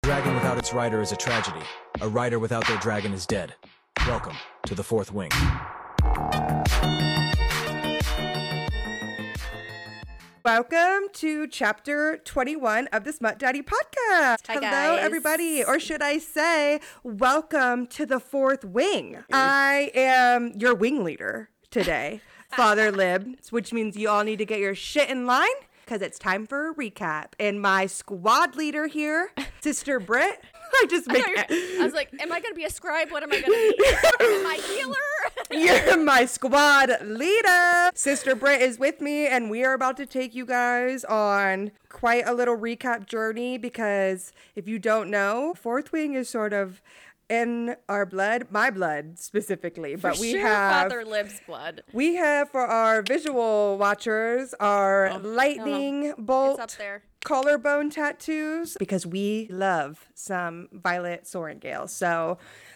dragon without its rider is a tragedy. A rider without their dragon is dead. Welcome to the Fourth Wing. Welcome to chapter 21 of the Smut Daddy podcast. Hi, Hello, guys. everybody. Or should I say, welcome to the Fourth Wing. I am your wing leader today, Father Lib, which means you all need to get your shit in line because it's time for a recap. And my squad leader here, Sister Britt. I was like, am I going to be a scribe? What am I going to be? Am I healer? You're my squad leader. Sister Britt is with me, and we are about to take you guys on quite a little recap journey because if you don't know, Fourth Wing is sort of in our blood, my blood specifically. But For we sure, have Father Lib's blood. We have for our visual watchers our lightning bolt It's up there. collarbone tattoos because we love some Violet Sorrentgale. So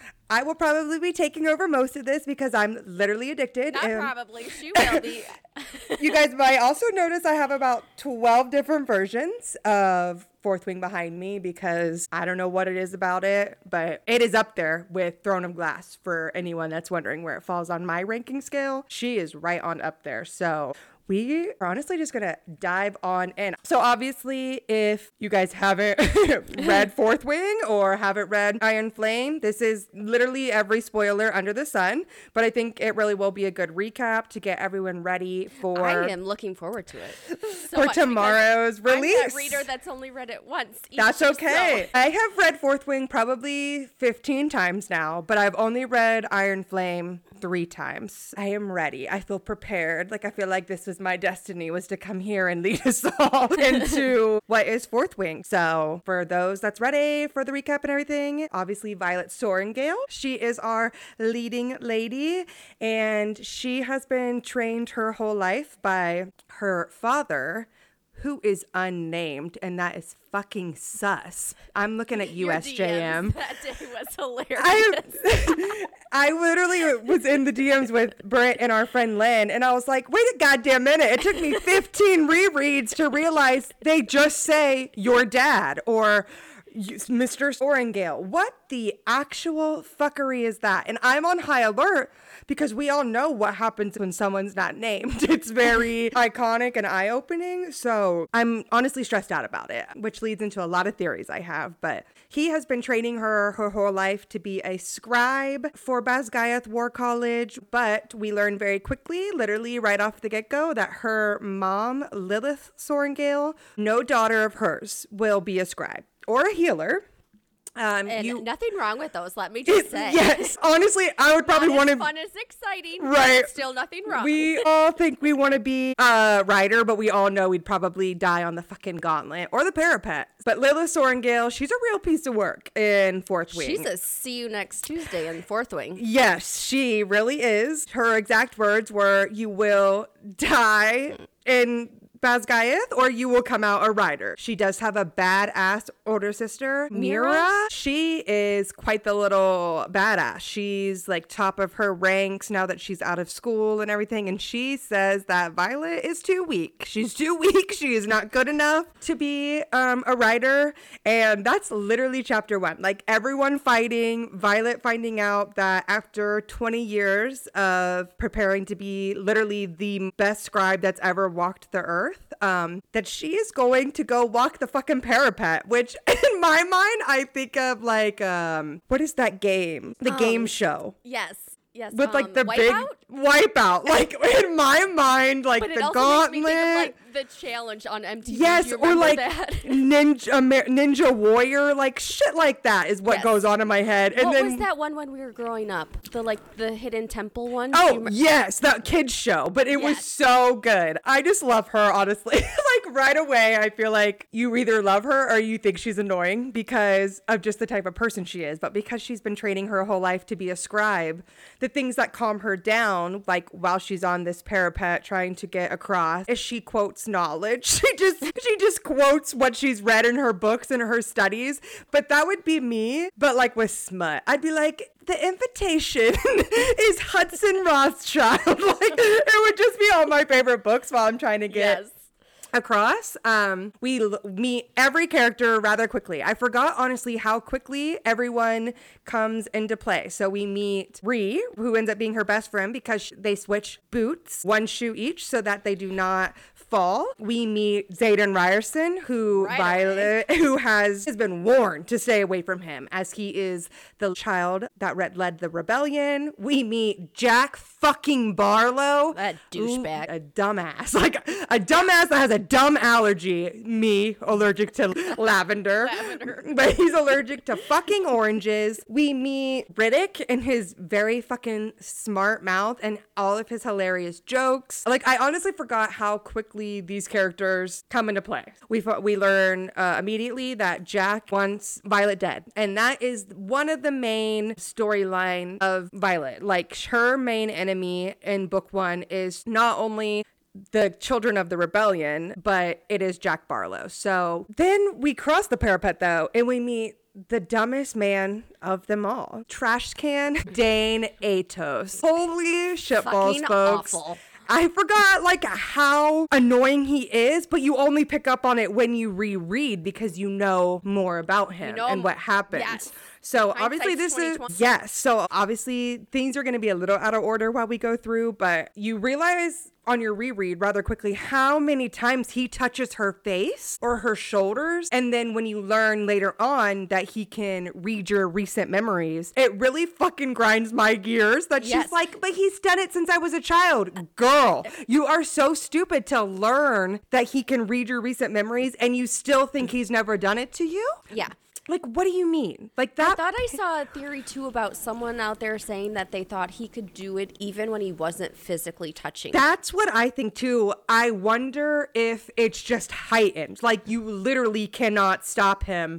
I will probably be taking over most of this because I'm literally addicted. Not probably. She will be. You guys might also notice I have about 12 different versions of Fourth Wing behind me because I don't know what it is about it, but it is up there with Throne of Glass for anyone that's wondering where it falls on my ranking scale. She is right on up there. So we are honestly just going to dive on in. So obviously, if you guys haven't read Fourth Wing or haven't read Iron Flame, this is literally every spoiler under the sun. But I think it really will be a good recap to get everyone ready for... I am looking forward to it. So for much tomorrow's because release. I'm that reader that's only read it once. That's okay. I have read Fourth Wing probably 15 times now, but I've only read Iron Flame 3 times. I am ready. I feel prepared. Like, I feel like this was my destiny, was to come here and lead us all into what is Fourth Wing. So for those that's ready for the recap and everything, obviously Violet Sorrentgale, she is our leading lady, and she has been trained her whole life by her father, who is unnamed, and that is fucking sus. I'm looking at Your USJM. DMs that day was hilarious. I literally was in the DMs with Britt and our friend Lynn, and I was like, wait a goddamn minute. It took me 15 rereads to realize they just say your dad or Mr. Sorrentgale. What the actual fuckery is that? And I'm on high alert because we all know what happens when someone's not named. It's very iconic and eye-opening. So I'm honestly stressed out about it, which leads into a lot of theories I have. But he has been training her whole life to be a scribe for Basgiath War College. But we learn very quickly, literally right off the get-go, that her mom, Lilith Sorrentgale, no daughter of hers will be a scribe or a healer. And nothing wrong with those, let me just say. Yes, honestly, I would probably want to... fun as exciting, right? But still nothing wrong. We all think we want to be a writer, but we all know we'd probably die on the fucking gauntlet or the parapet. But Lilith Sorrentgale, she's a real piece of work in Fourth Wing. She's a see you next Tuesday in Fourth Wing. Yes, she really is. Her exact words were, you will die in Basgiath, or you will come out a rider. She does have a badass older sister, Mira. She is quite the little badass. She's like top of her ranks now that she's out of school and everything. And she says that Violet is too weak. She's too weak. She is not good enough to be a rider. And that's literally chapter 1. Like everyone fighting, Violet finding out that after 20 years of preparing to be literally the best scribe that's ever walked the earth, that she is going to go walk the fucking parapet, which in my mind, I think of like, what is that game? The game show. Yes. With like the Wipeout? big Wipeout. Like in my mind, like But it the also gauntlet. makes me think of like the challenge on MTV. Yes, Do you or remember like that? Ninja Warrior, like shit like that is what Yes. goes on in my head. And What then, was that one when we were growing up? The hidden temple one? Oh, yes, that kids show, but it was Yes. so good. I just love her, honestly. Like right away, I feel like you either love her or you think she's annoying because of just the type of person she is. But because she's been training her whole life to be a scribe, the things that calm her down, like while she's on this parapet trying to get across, is she quotes knowledge. She just quotes what she's read in her books and her studies. But that would be me, but like with smut. I'd be like, the invitation is Hudson Rothschild. Like it would just be all my favorite books while I'm trying to get across. We meet every character rather quickly. I forgot, honestly, how quickly everyone comes into play. So we meet Ree, who ends up being her best friend because they switch boots, one shoe each, so that they do not fall. We meet Zayden Ryerson, who who has been warned to stay away from him as he is the child that led the rebellion. We meet Jack fucking Barlow. That douchebag. A dumbass. Like a dumbass that has a dumb allergy. Me, allergic to lavender. But he's allergic to fucking oranges. We meet Riddick and his very fucking smart mouth and all of his hilarious jokes. Like, I honestly forgot how quickly these characters come into play. We learn immediately that Jack wants Violet dead. And that is one of the main storyline of Violet. Like, her main enemy in book 1 is not only the children of the rebellion, but it is Jack Barlow. So then we cross the parapet, though, and we meet the dumbest man of them all. Trash can Dane Atos. Holy shitballs, Fucking folks. awful. I forgot like how annoying he is, but you only pick up on it when you reread because you know more about him and what happens. Yes. So obviously this is, 2020. yes. So obviously things are going to be a little out of order while we go through, but you realize on your reread rather quickly how many times he touches her face or her shoulders. And then when you learn later on that he can read your recent memories, it really fucking grinds my gears that she's like, but he's done it since I was a child. Girl, you are so stupid to learn that he can read your recent memories and you still think he's never done it to you? Yeah. Like, what do you mean? Like that? I thought I saw a theory too about someone out there saying that they thought he could do it even when he wasn't physically touching. That's what I think too. I wonder if it's just heightened. Like, you literally cannot stop him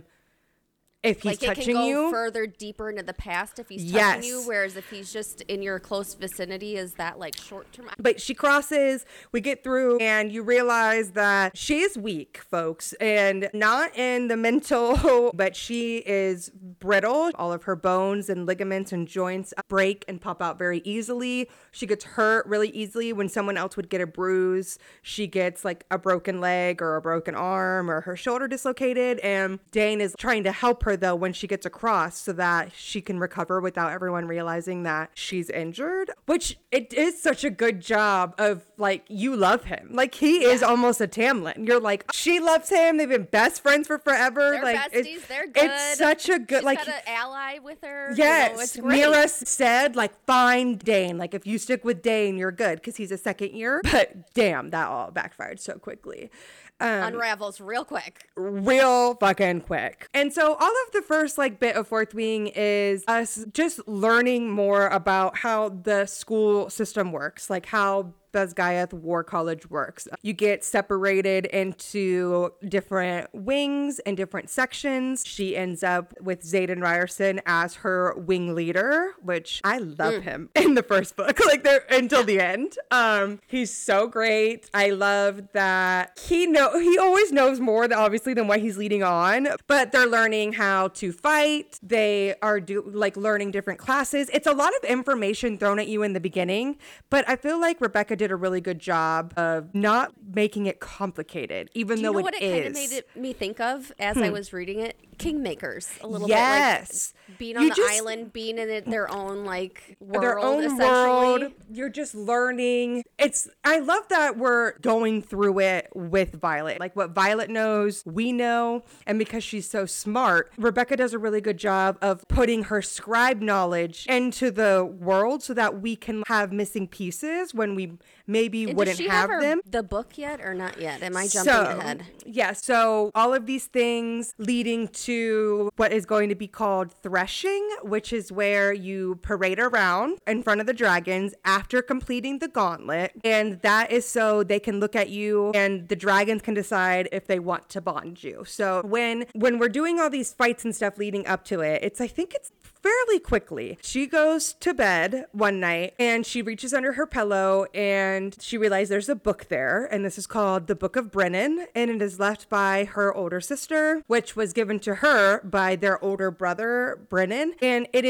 if he's like it touching can go you. further deeper into the past if he's touching you, whereas if he's just in your close vicinity, is that like short term? But she crosses, we get through, and you realize that she is weak, folks, and not in the mental, but she is brittle. All of her bones and ligaments and joints break and pop out very easily. She gets hurt really easily. When someone else would get a bruise, she gets like a broken leg or a broken arm or her shoulder dislocated, and Dane is trying to help her though when she gets across so that she can recover without everyone realizing that she's injured, which it is such a good job of like, you love him. Like, he is almost a Tamlin. You're like, she loves him. They've been best friends for forever. They're like, besties. They're good. It's such a good, She's like, got an ally with her. yes, You know, it's great. Mira said, like, find Dane. Like, if you stick with Dane, you're good because he's a second year. But damn, that all backfired so quickly. Unravels real quick. Real fucking quick. And so all of the first like bit of Fourth Wing is us just learning more about how the school system works, like how Basgiath War College works. You get separated into different wings and different sections. She ends up with Zayden Ryerson as her wing leader, which I love him in the first book, like there until the end. He's so great. I love that he always knows more obviously than what he's leading on, but they're learning how to fight. They are learning different classes. It's a lot of information thrown at you in the beginning, but I feel like Rebecca did a really good job of not making it complicated, even though You know it what it kind of made me think of as I was reading it? Kingmakers a little bit, like being on the island, being in their own like world, their own essentially. world. You're just learning. I love that we're going through it with Violet. Like, what Violet knows, we know, and because she's so smart, Rebecca does a really good job of putting her scribe knowledge into the world so that we can have missing pieces when we maybe And wouldn't does she have her, them. the book yet or not yet? Am I jumping ahead? Yeah, so all of these things leading to what is going to be called threshing, which is where you parade around in front of the dragons after completing the gauntlet. And that is so they can look at you and the dragons can decide if they want to bond you. So when we're doing all these fights and stuff leading up to it, I think it's fairly quickly. She goes to bed one night and she reaches under her pillow and she realizes there's a book there, and this is called The Book of Brennan, and it is left by her older sister, which was given to her by their older brother Brennan, and it is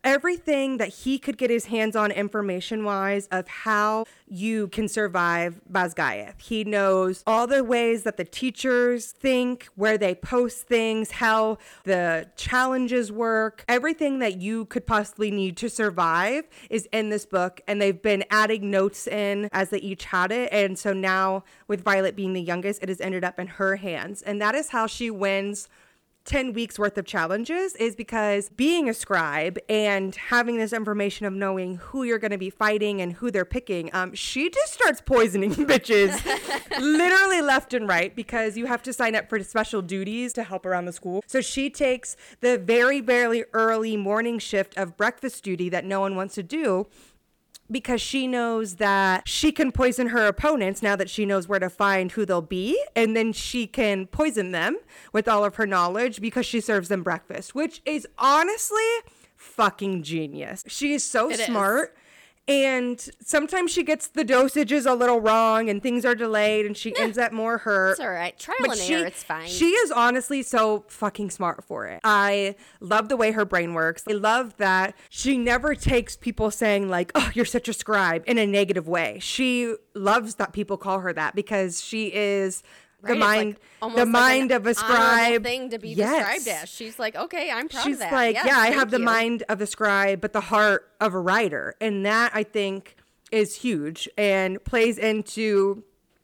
everything that he could get his hands on information-wise of how you can survive Basgiath. He knows all the ways that the teachers think, where they post things, how the challenges work. Everything that you could possibly need to survive is in this book, and they've been adding notes in as they each had it. And so now, with Violet being the youngest, it has ended up in her hands. And that is how she wins 10 weeks worth of challenges, is because being a scribe and having this information of knowing who you're going to be fighting and who they're picking, she just starts poisoning bitches literally left and right, because you have to sign up for special duties to help around the school. So she takes the very, very early morning shift of breakfast duty that no one wants to do, because she knows that she can poison her opponents now that she knows where to find who they'll be. And then she can poison them with all of her knowledge because she serves them breakfast, which is honestly fucking genius. She is so smart. And sometimes she gets the dosages a little wrong and things are delayed and she ends up more hurt. It's all right. Trial and error, it's fine. She is honestly so fucking smart for it. I love the way her brain works. I love that she never takes people saying like, oh, you're such a scribe in a negative way. She loves that people call her that, because she is the mind, the mind of a scribe. Thing to be described as. She's like, okay, I'm proud of that. She's like, yes, I have the mind of a scribe, but the heart of a writer. And that, I think, is huge and plays into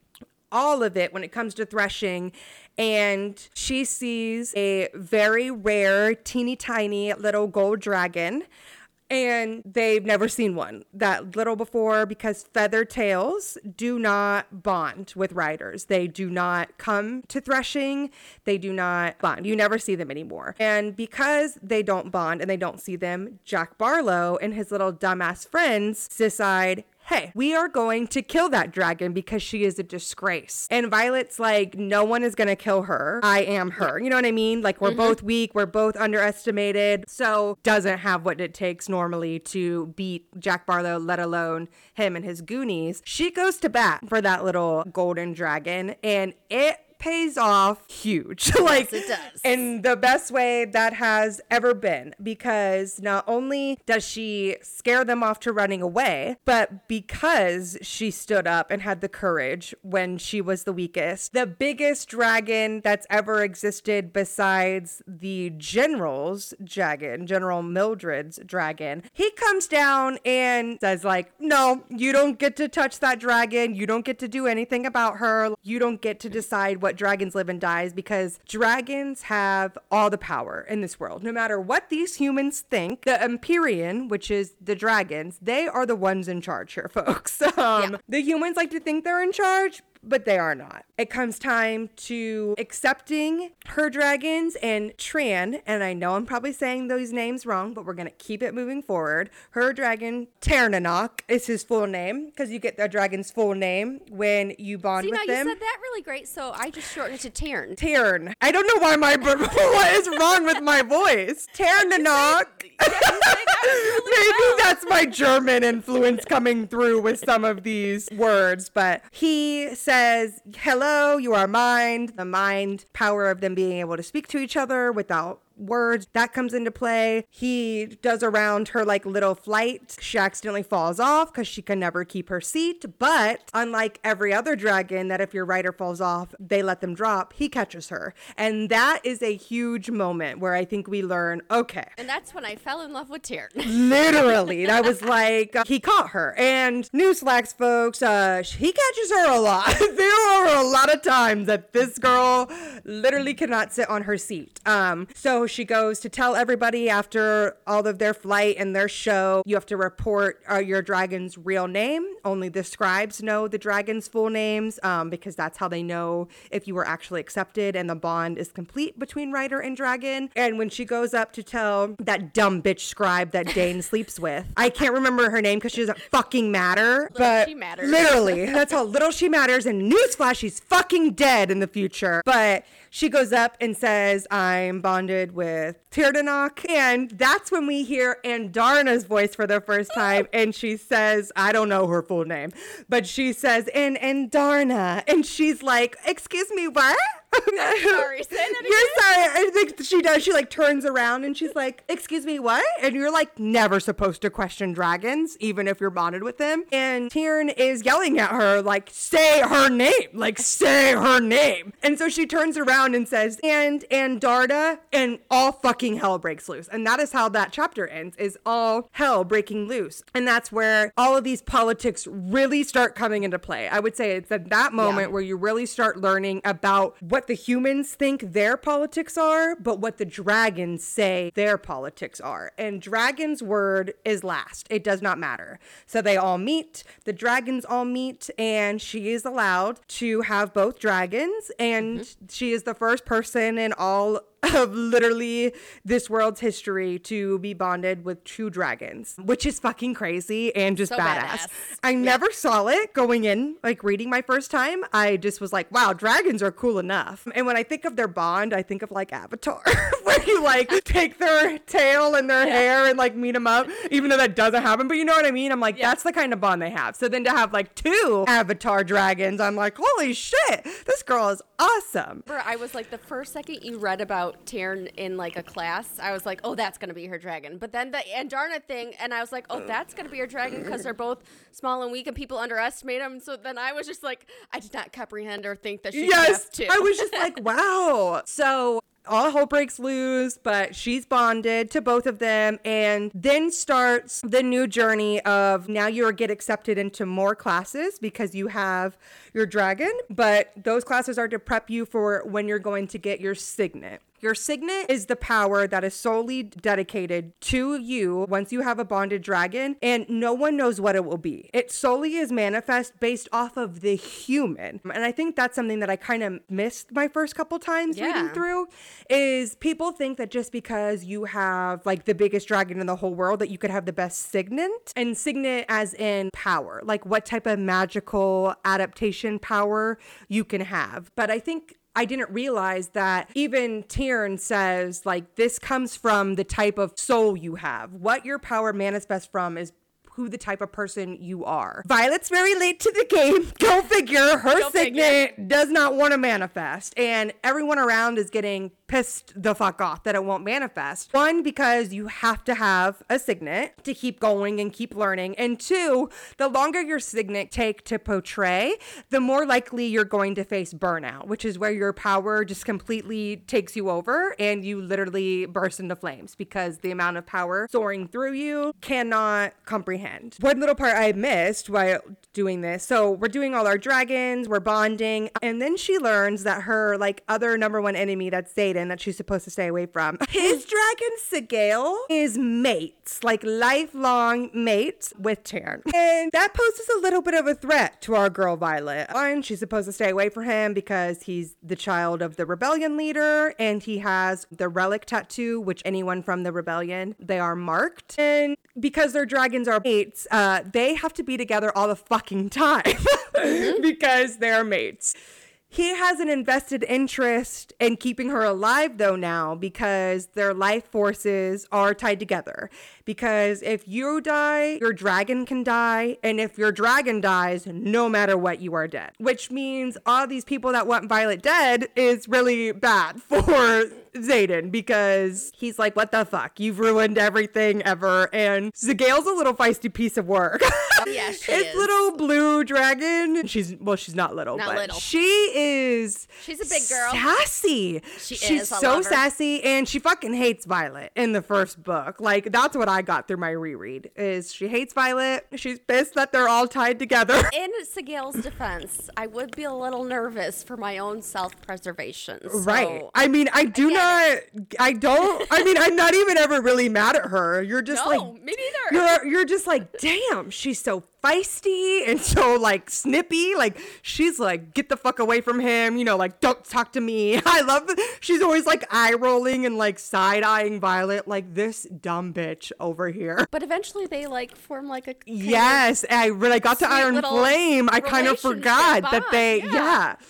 all of it when it comes to threshing. And she sees a very rare, teeny tiny little gold dragon. And they've never seen one that little before, because feather tails do not bond with riders. They do not come to threshing. They do not bond. You never see them anymore. And because they don't bond and they don't see them, Jack Barlow and his little dumbass friends decide, hey, we are going to kill that dragon because she is a disgrace. And Violet's like, no one is going to kill her. I am her. You know what I mean? Like, we're both weak. We're both underestimated. So doesn't have what it takes normally to beat Jack Barlow, let alone him and his goonies. She goes to bat for that little golden dragon, and it pays off huge. Like, yes, it does. In the best way that has ever been, because not only does she scare them off to running away, but because she stood up and had the courage when she was the weakest, the biggest dragon that's ever existed besides the general's dragon, General Mildred's dragon, he comes down and says like, no, you don't get to touch that dragon. You don't get to do anything about her. You don't get to decide what dragons live and dies, because dragons have all the power in this world. No matter what these humans think, the Empyrean, which is the dragons, they are the ones in charge here, folks. The humans like to think they're in charge, but they are not. It comes time to accepting her dragons, and Tran, and I know I'm probably saying those names wrong, but we're going to keep it moving forward. Her dragon, Ternanok, is his full name, because you get the dragon's full name when you bond with them. You said that really great, so I just shortened it to Tern. Tern. I don't know why what is wrong with my voice. Ternanok. Maybe that's my German influence coming through with some of these words, but he says, hello, you are mind. The mind power of them being able to speak to each other without words, that comes into play. He does around her like little flight. She accidentally falls off because she can never keep her seat, but unlike every other dragon that if your rider falls off they let them drop, he catches her. And that is a huge moment where I think we learn, okay, and that's when I fell in love with Tern. Literally, I was like, he caught her. And newsflags, folks, he catches her a lot. There are a lot of times that this girl literally cannot sit on her seat. So she goes to tell everybody after all of their flight and their show, you have to report your dragon's real name. Only the scribes know the dragon's full names, because that's how they know if you were actually accepted and the bond is complete between rider and dragon. And when she goes up to tell that dumb bitch scribe that Dane sleeps with, I can't remember her name because she doesn't fucking matter, but she matters. Literally, that's how little she matters. And newsflash, she's fucking dead in the future. But she goes up and says, I'm bonded with Ternanok. And that's when we hear Andarna's voice for the first time. And she says, I don't know her full name, but she says, Andarna. And she's like, excuse me, what? Sorry, say that again. You're sorry. I think she does. She like turns around and she's like, excuse me, what? And you're like never supposed to question dragons, even if you're bonded with them. And Tyrn is yelling at her, like, say her name. Like, say her name. And so she turns around and says, and Darda, and all fucking hell breaks loose. And that is how that chapter ends, is all hell breaking loose. And that's where all of these politics really start coming into play. I would say it's at that moment where you really start learning about what the humans think their politics are, but what the dragons say their politics are. And dragon's word is last. It does not matter. So they all meet, the dragons all meet, and she is allowed to have both dragons. And she is the first person in all of literally this world's history to be bonded with two dragons, which is fucking crazy and just so badass. I never saw it going in, like reading my first time. I just was like, wow, dragons are cool enough. And when I think of their bond, I think of like Avatar, where you like take their tail and their hair and like meet them up, even though that doesn't happen. But you know what I mean? I'm like, that's the kind of bond they have. So then to have like two Avatar dragons, I'm like, holy shit, this girl is awesome. I was like, the first second you read about Tyrn in like a class, I was like, oh, that's gonna be her dragon. But then the Andarna thing, and I was like, oh, that's gonna be her dragon because they're both small and weak and people underestimate them. So then I was just like, I did not comprehend or think that she could have two. I was just like, wow. So all hell breaks loose, but she's bonded to both of them. And then starts the new journey of now you get accepted into more classes because you have your dragon. But those classes are to prep you for when you're going to get your signet. Your signet is the power that is solely dedicated to you once you have a bonded dragon, and no one knows what it will be. It solely is manifest based off of the human. And I think that's something that I kind of missed my first couple times reading through, is people think that just because you have like the biggest dragon in the whole world that you could have the best signet, and signet as in power, like what type of magical adaptation power you can have. But I think I didn't realize that even Tyrn says, like, this comes from the type of soul you have. What your power manifests from is who the type of person you are. Violet's very late to the game. Go figure. Her signet does not want to manifest. And everyone around is getting pissed the fuck off that it won't manifest. One, because you have to have a signet to keep going and keep learning. And two, the longer your signet take to portray, the more likely you're going to face burnout, which is where your power just completely takes you over and you literally burst into flames because the amount of power soaring through you cannot comprehend. One little part I missed while doing this. So we're doing all our dragons, we're bonding, and then she learns that her like other number one enemy, that's Xaden, that she's supposed to stay away from. His dragon Sigale is mates, like lifelong mates with Tyrn. And that poses a little bit of a threat to our girl Violet. One, she's supposed to stay away from him because he's the child of the rebellion leader and he has the relic tattoo, which anyone from the rebellion, they are marked. And because their dragons are mates, they have to be together all the fucking time because they're mates. He has an invested interest in keeping her alive, though, now, because their life forces are tied together. Because if you die, your dragon can die. And if your dragon dies, no matter what, you are dead. Which means all these people that want Violet dead is really bad for Xaden, because he's like, what the fuck? You've ruined everything ever. And Sigale's a little feisty piece of work. Yeah, she is. Little blue dragon. She's not little, not but little. She's a big girl. Sassy. She's so sassy, and she fucking hates Violet in the first book. Like, that's what I got through my reread, is she hates Violet. She's pissed that they're all tied together. In Sigale's defense, I would be a little nervous for my own self-preservation. So right. I mean, I'm not even ever really mad at her. You're just me neither. You're just like, damn, she's so feisty and so like snippy. Like, she's like, get the fuck away from him, you know, like, don't talk to me. I love she's always like eye rolling and like side eyeing Violet, like, this dumb bitch over here. But eventually they like form like a when I got to Iron Flame, I kind of forgot that they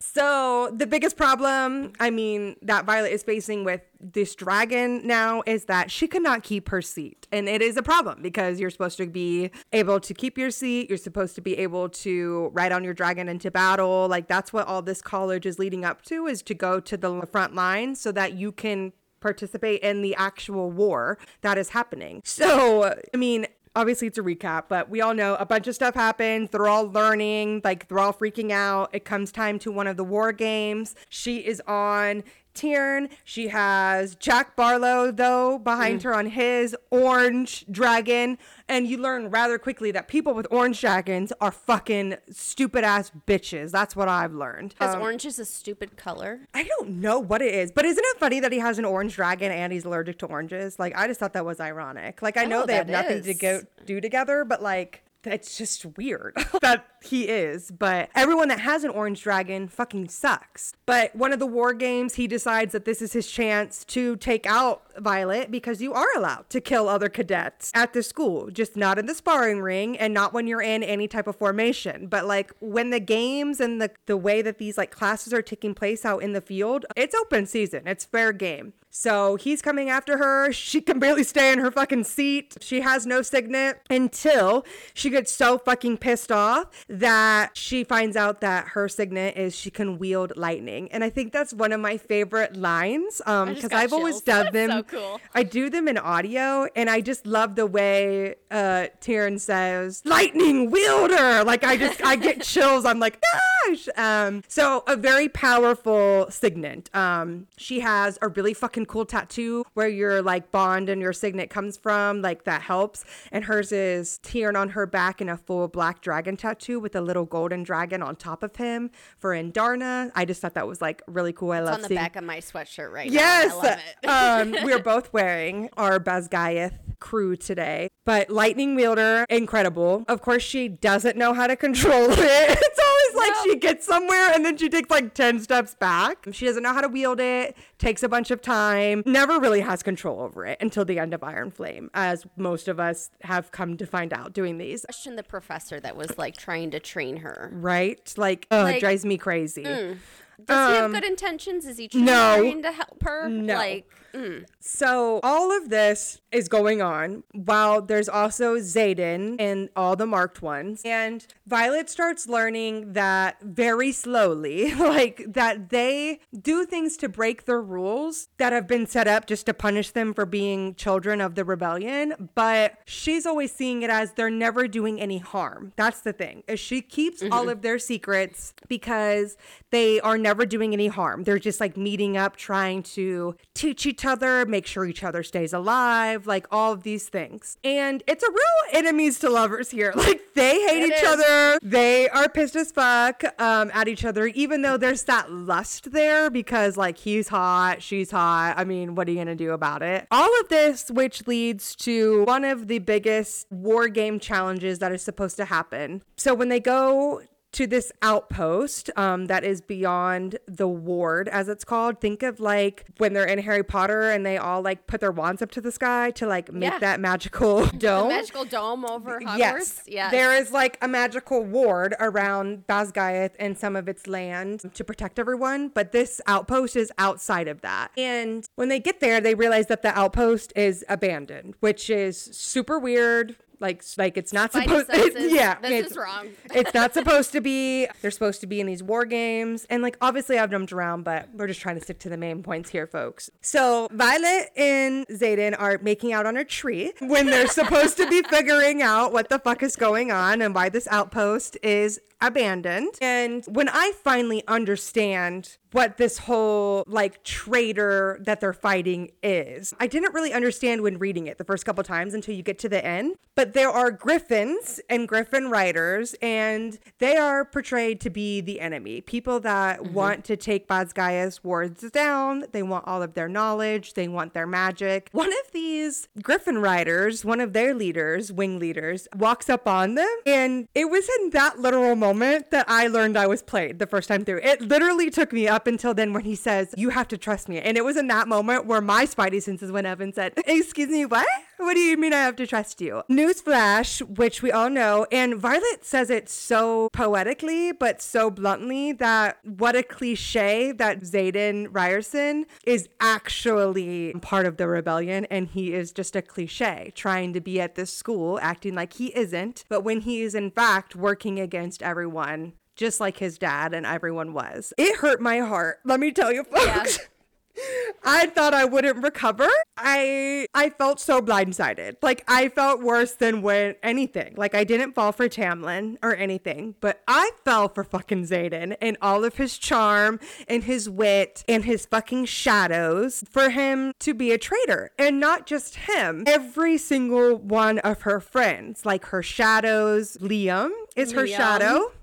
So the biggest problem, I mean, that Violet is facing with this dragon now is that she could not keep her seat. And it is a problem because you're supposed to be able to keep your seat. You're supposed to be able to ride on your dragon into battle. Like, that's what all this college is leading up to, is to go to the front line so that you can participate in the actual war that is happening. So, I mean, obviously it's a recap, but we all know a bunch of stuff happens. They're all learning, like they're all freaking out. It comes time to one of the war games. She is on Tiern. She has Jack Barlow, though, behind her on his orange dragon. And you learn rather quickly that people with orange dragons are fucking stupid ass bitches. That's what I've learned. Because orange is a stupid color. I don't know what it is, but isn't it funny that he has an orange dragon and he's allergic to oranges? Like, I just thought that was ironic. Like, I know they have nothing to do together, but like, it's just weird that he is. But everyone that has an orange dragon fucking sucks. But one of the war games, he decides that this is his chance to take out Violet, because you are allowed to kill other cadets at the school, just not in the sparring ring and not when you're in any type of formation. But like when the games and the way that these like classes are taking place out in the field, it's open season. It's fair game. So he's coming after her. She can barely stay in her fucking seat. She has no signet until she gets so fucking pissed off that she finds out that her signet is she can wield lightning. And I think that's one of my favorite lines, because I've always dubbed them. So cool. I do them in audio, and I just love the way Tiern says lightning wielder. Like I get chills. I'm like, gosh. So a very powerful signet. She has a really fucking cool tattoo where your like bond and your signet comes from, like that helps. And hers is Tiern on her back in a full black dragon tattoo with a little golden dragon on top of him for Indarna. I just thought that was like really cool. I love on the seeing back of my sweatshirt right yes, now. I love it. we're both wearing our Basgaeth crew today. But lightning wielder, incredible. Of course, she doesn't know how to control it. It's always like she gets somewhere and then she takes like 10 steps back. She doesn't know how to wield it, takes a bunch of time, never really has control over it until the end of Iron Flame, as most of us have come to find out doing these. Question the professor that was like trying to train her. Right? Like, it drives me crazy. Does he have good intentions? Is he trying to help her? No. Like, So all of this is going on while there's also Xaden and all the marked ones. And Violet starts learning that very slowly, like that they do things to break the rules that have been set up just to punish them for being children of the rebellion. But she's always seeing it as they're never doing any harm. That's the thing, is she keeps all of their secrets because they are never doing any harm. They're just like meeting up, trying to teach each other, make sure each other stays alive, like all of these things. And it's a real enemies to lovers here. Like they hate each other. They are pissed as fuck at each other, even though there's that lust there because like he's hot, she's hot. I mean, what are you going to do about it? All of this, which leads to one of the biggest war game challenges that is supposed to happen. So when they go to this outpost that is beyond the ward, as it's called. Think of like when they're in Harry Potter and they all like put their wands up to the sky to like make that magical dome. the magical dome over Hogwarts. Yes. There is like a magical ward around Basgaeth and some of its land to protect everyone, but this outpost is outside of that. And when they get there, they realize that the outpost is abandoned, which is super weird. Like it's not supposed this is wrong. It's not supposed to be. They're supposed to be in these war games. And like obviously I've jumped around, but we're just trying to stick to the main points here, folks. So Violet and Xaden are making out on a tree when they're supposed to be figuring out what the fuck is going on and why this outpost is abandoned. And when I finally understand what this whole like traitor that they're fighting is, I didn't really understand when reading it the first couple times until you get to the end. But there are griffins and griffin riders, and they are portrayed to be the enemy. People that want to take Basgaeth's wards down. They want all of their knowledge. They want their magic. One of these griffin riders, one of their leaders, wing leaders, walks up on them. And it was in that literal moment that I learned I was played the first time through. It literally took me up until then when he says, "You have to trust me." And it was in that moment where my spidey senses went up and said, "Excuse me, what?" What do you mean I have to trust you? Newsflash, which we all know, and Violet says it so poetically, but so bluntly that what a cliche that Xaden Ryerson is actually part of the rebellion, and he is just a cliche trying to be at this school acting like he isn't, but when he is in fact working against everyone, just like his dad and everyone was. It hurt my heart, let me tell you, folks. Yeah. I thought I wouldn't recover. I felt so blindsided. Like, I felt worse than when anything. Like, I didn't fall for Tamlin or anything, but I fell for fucking Xaden and all of his charm and his wit and his fucking shadows for him to be a traitor. And not just him. Every single one of her friends, like her shadows. Liam is her shadow.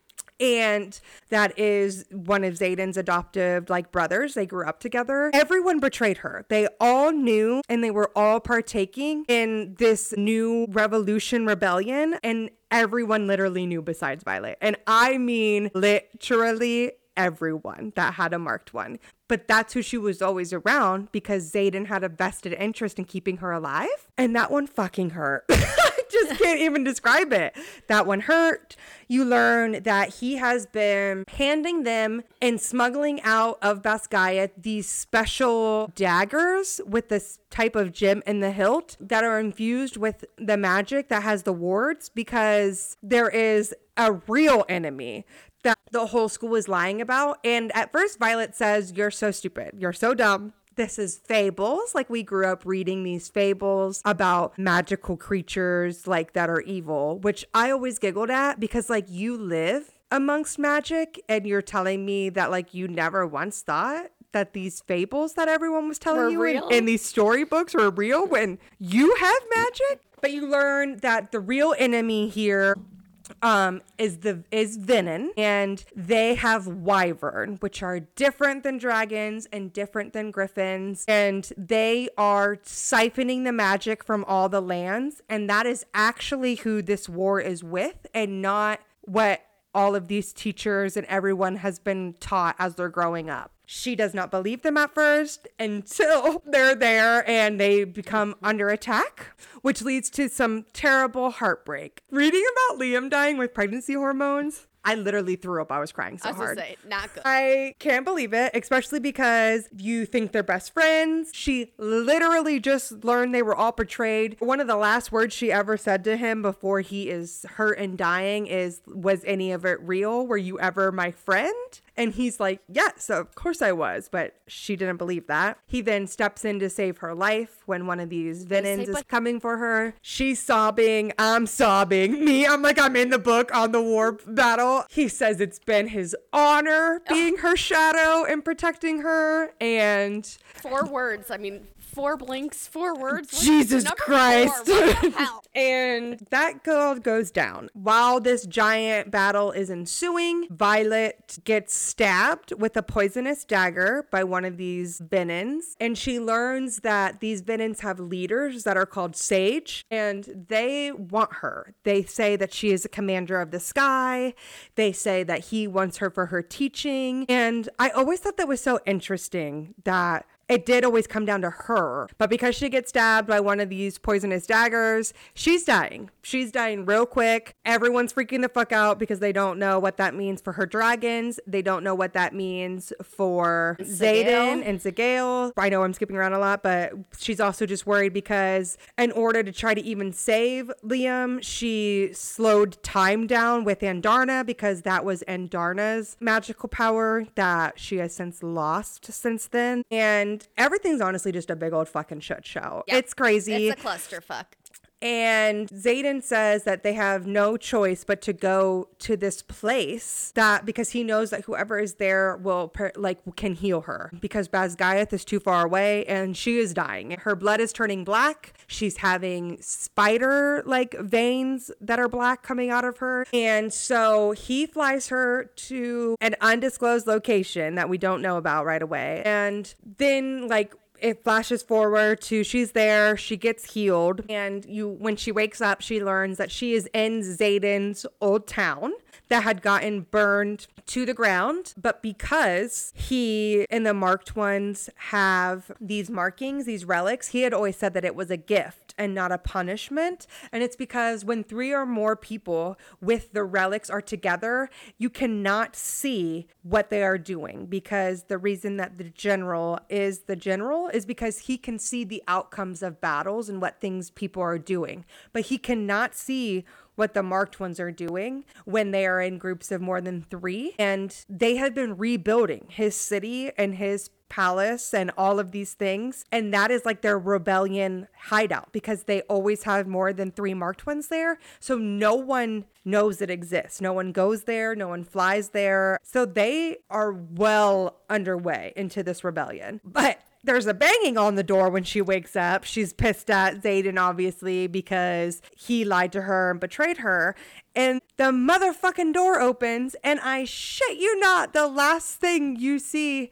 And that is one of Xaden's adoptive brothers. They grew up together. Everyone betrayed her. They all knew and they were all partaking in this new rebellion. And everyone literally knew besides Violet. And I mean literally everyone that had a marked one. But that's who she was always around because Xaden had a vested interest in keeping her alive. And that one fucking hurt. I just can't even describe it. That one hurt. You learn that he has been handing them and smuggling out of Basgiath these special daggers with this type of gem in the hilt that are infused with the magic that has the wards, because there is a real enemy that the whole school is lying about. And at first Violet says, "You're so stupid. You're so dumb. This is fables." Like, we grew up reading these fables about magical creatures that are evil, which I always giggled at because you live amongst magic and you're telling me that you never once thought that these fables that everyone was telling you in these storybooks were real when you have magic. But you learn that the real enemy here is Venin, and they have wyvern, which are different than dragons and different than griffins, and they are siphoning the magic from all the lands, and that is actually who this war is with, and not what all of these teachers and everyone has been taught as they're growing up. She does not believe them at first until they're there and they become under attack, which leads to some terrible heartbreak. Reading about Liam dying with pregnancy hormones, I literally threw up. I was crying so hard. Not good. I can't believe it, especially because you think they're best friends. She literally just learned they were all betrayed. One of the last words she ever said to him before he is hurt and dying was any of it real? Were you ever my friend? And he's like, yes, of course I was. But she didn't believe that. He then steps in to save her life when one of these Venins is coming for her. She's sobbing. I'm sobbing. I'm in the book on the war battle. He says it's been his honor being her shadow and protecting her. And 4 words. 4 blinks, 4 words. Jesus Christ. 4? What the hell? And that girl goes down. While this giant battle is ensuing, Violet gets stabbed with a poisonous dagger by one of these Venins. And she learns that these Venins have leaders that are called Sage, and they want her. They say that she is a commander of the sky. They say that he wants her for her teaching. And I always thought that was so interesting that it did always come down to her. But because she gets stabbed by one of these poisonous daggers, she's dying. She's dying real quick. Everyone's freaking the fuck out because they don't know what that means for her dragons. They don't know what that means for Xaden and Zagael. I know I'm skipping around a lot, but she's also just worried because in order to try to even save Liam, she slowed time down with Andarna because that was Andarna's magical power that she has since lost since then. And everything's honestly just a big old fucking shit show. Yep. It's crazy. It's a clusterfuck. And Xaden says that they have no choice but to go to this place that because he knows that whoever is there can heal her because Basgiath is too far away and she is dying. Her blood is turning black. She's having spider veins that are black coming out of her. And so he flies her to an undisclosed location that we don't know about right away. And then it flashes forward to she's there, she gets healed, and when she wakes up, she learns that she is in Xaden's old town that had gotten burned to the ground. But because he and the marked ones have these markings, these relics, he had always said that it was a gift and not a punishment. And it's because when 3 or more people with the relics are together, you cannot see what they are doing, because the reason that the general is because he can see the outcomes of battles and what things people are doing, but he cannot see what the marked ones are doing when they are in groups of more than 3. And they had been rebuilding his city and his palace and all of these things. And that is like their rebellion hideout, because they always have more than 3 marked ones there. So no one knows it exists. No one goes there. No one flies there. So they are well underway into this rebellion. But there's a banging on the door when she wakes up. She's pissed at Xaden, obviously, because he lied to her and betrayed her. And the motherfucking door opens, and I shit you not, the last thing you see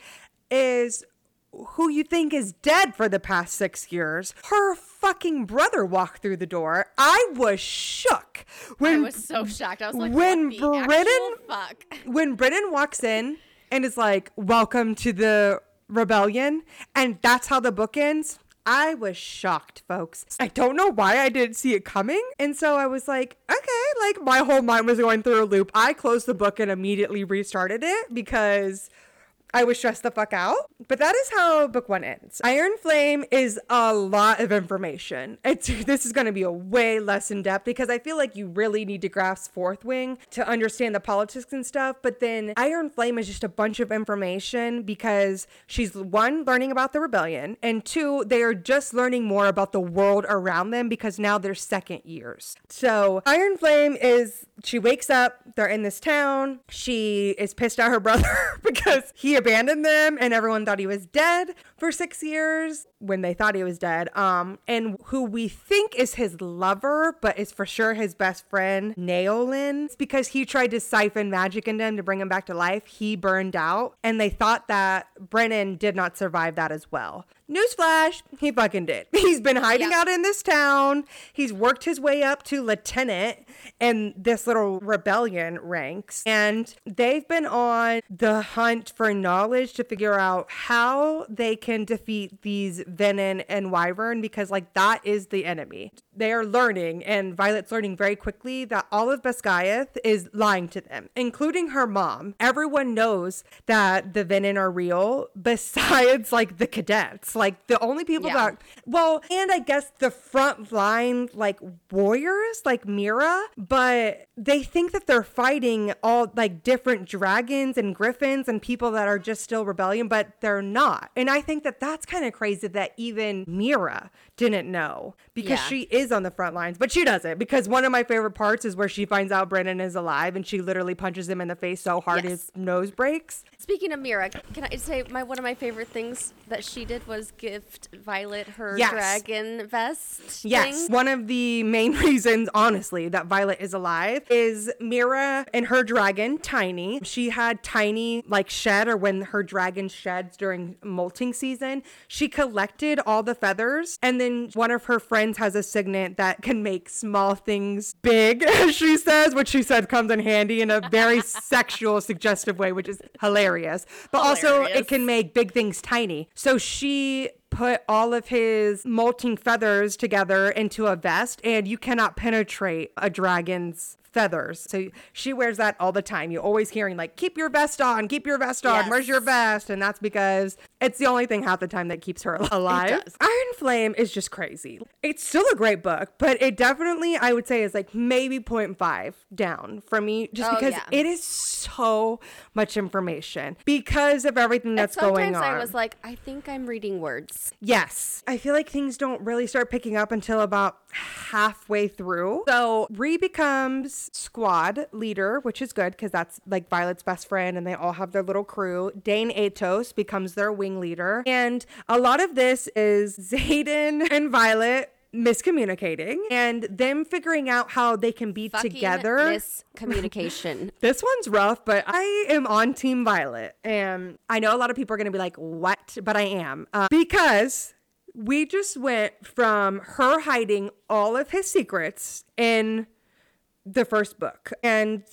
is who you think is dead for the past 6 years. Her fucking brother walked through the door. I was shook. I was so shocked. I was like, when what the actual fuck? When Britain walks in and is like, welcome to the rebellion, and that's how the book ends, I was shocked, folks. I don't know why I didn't see it coming. And so I was like, okay, like my whole mind was going through a loop. I closed the book and immediately restarted it because I was stressed the fuck out. But that is how book 1 ends. Iron Flame is a lot of information. This is going to be a way less in depth, because I feel like you really need to grasp Fourth Wing to understand the politics and stuff. But then Iron Flame is just a bunch of information, because she's 1, learning about the rebellion, and 2, they are just learning more about the world around them, because now they're second years. So Iron Flame is, she wakes up, they're in this town. She is pissed at her brother because he abandoned them and everyone thought he was dead for 6 years when they thought he was dead. And who we think is his lover, but is for sure his best friend, Naolin. It's because he tried to siphon magic into him to bring him back to life. He burned out, and they thought that Brennan did not survive that as well. Newsflash, he fucking did. He's been hiding out in this town. He's worked his way up to lieutenant in this little rebellion ranks. And they've been on the hunt for knowledge to figure out how they can defeat these Venin and Wyvern, because like that is the enemy. They are learning, and Violet's learning very quickly, that all of Basgiath is lying to them, including her mom. Everyone knows that the Venin are real, besides like the cadets. Like the only people that, well, and I guess the front line like warriors like Mira, but they think that they're fighting all like different dragons and griffins and people that are just still rebellion, but they're not. And I think that that's kind of crazy that even Mira didn't know, because she is on the front lines, but she doesn't, because one of my favorite parts is where she finds out Brennan is alive and she literally punches him in the face so hard his nose breaks. Speaking of Mira, can I say one of my favorite things that she did was gift Violet her dragon vest thing? One of the main reasons, honestly, that Violet is alive is Mira and her dragon, Tiny. She had Tiny like shed, or when her dragon sheds during molting season, she collected all the feathers, and then one of her friends has a signet that can make small things big, she says, which she said comes in handy in a very sexual, suggestive way, which is hilarious. But also it can make big things tiny. So she put all of his molting feathers together into a vest, and you cannot penetrate a dragon's feathers. So she wears that all the time. You're always hearing like, keep your vest on, where's your vest? And that's because it's the only thing half the time that keeps her alive. Iron Flame is just crazy. It's still a great book, but it definitely, I would say, is like maybe 0.5 down for me, just because it is so much information because of everything that's going on. Sometimes I was like, I think I'm reading words. Yes. I feel like things don't really start picking up until about halfway through. So Ree becomes squad leader, which is good because that's like Violet's best friend and they all have their little crew. Dane Atos becomes their wing leader. And a lot of this is Xaden and Violet miscommunicating and them figuring out how they can be together. Miscommunication. This one's rough, but I am on Team Violet. And I know a lot of people are going to be like, what? But I am. Because we just went from her hiding all of his secrets in the first book. And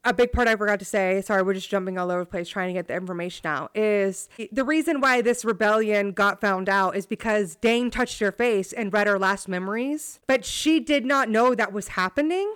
a big part I forgot to say, sorry, we're just jumping all over the place trying to get the information out, is the reason why this rebellion got found out is because Dane touched her face and read her last memories, but she did not know that was happening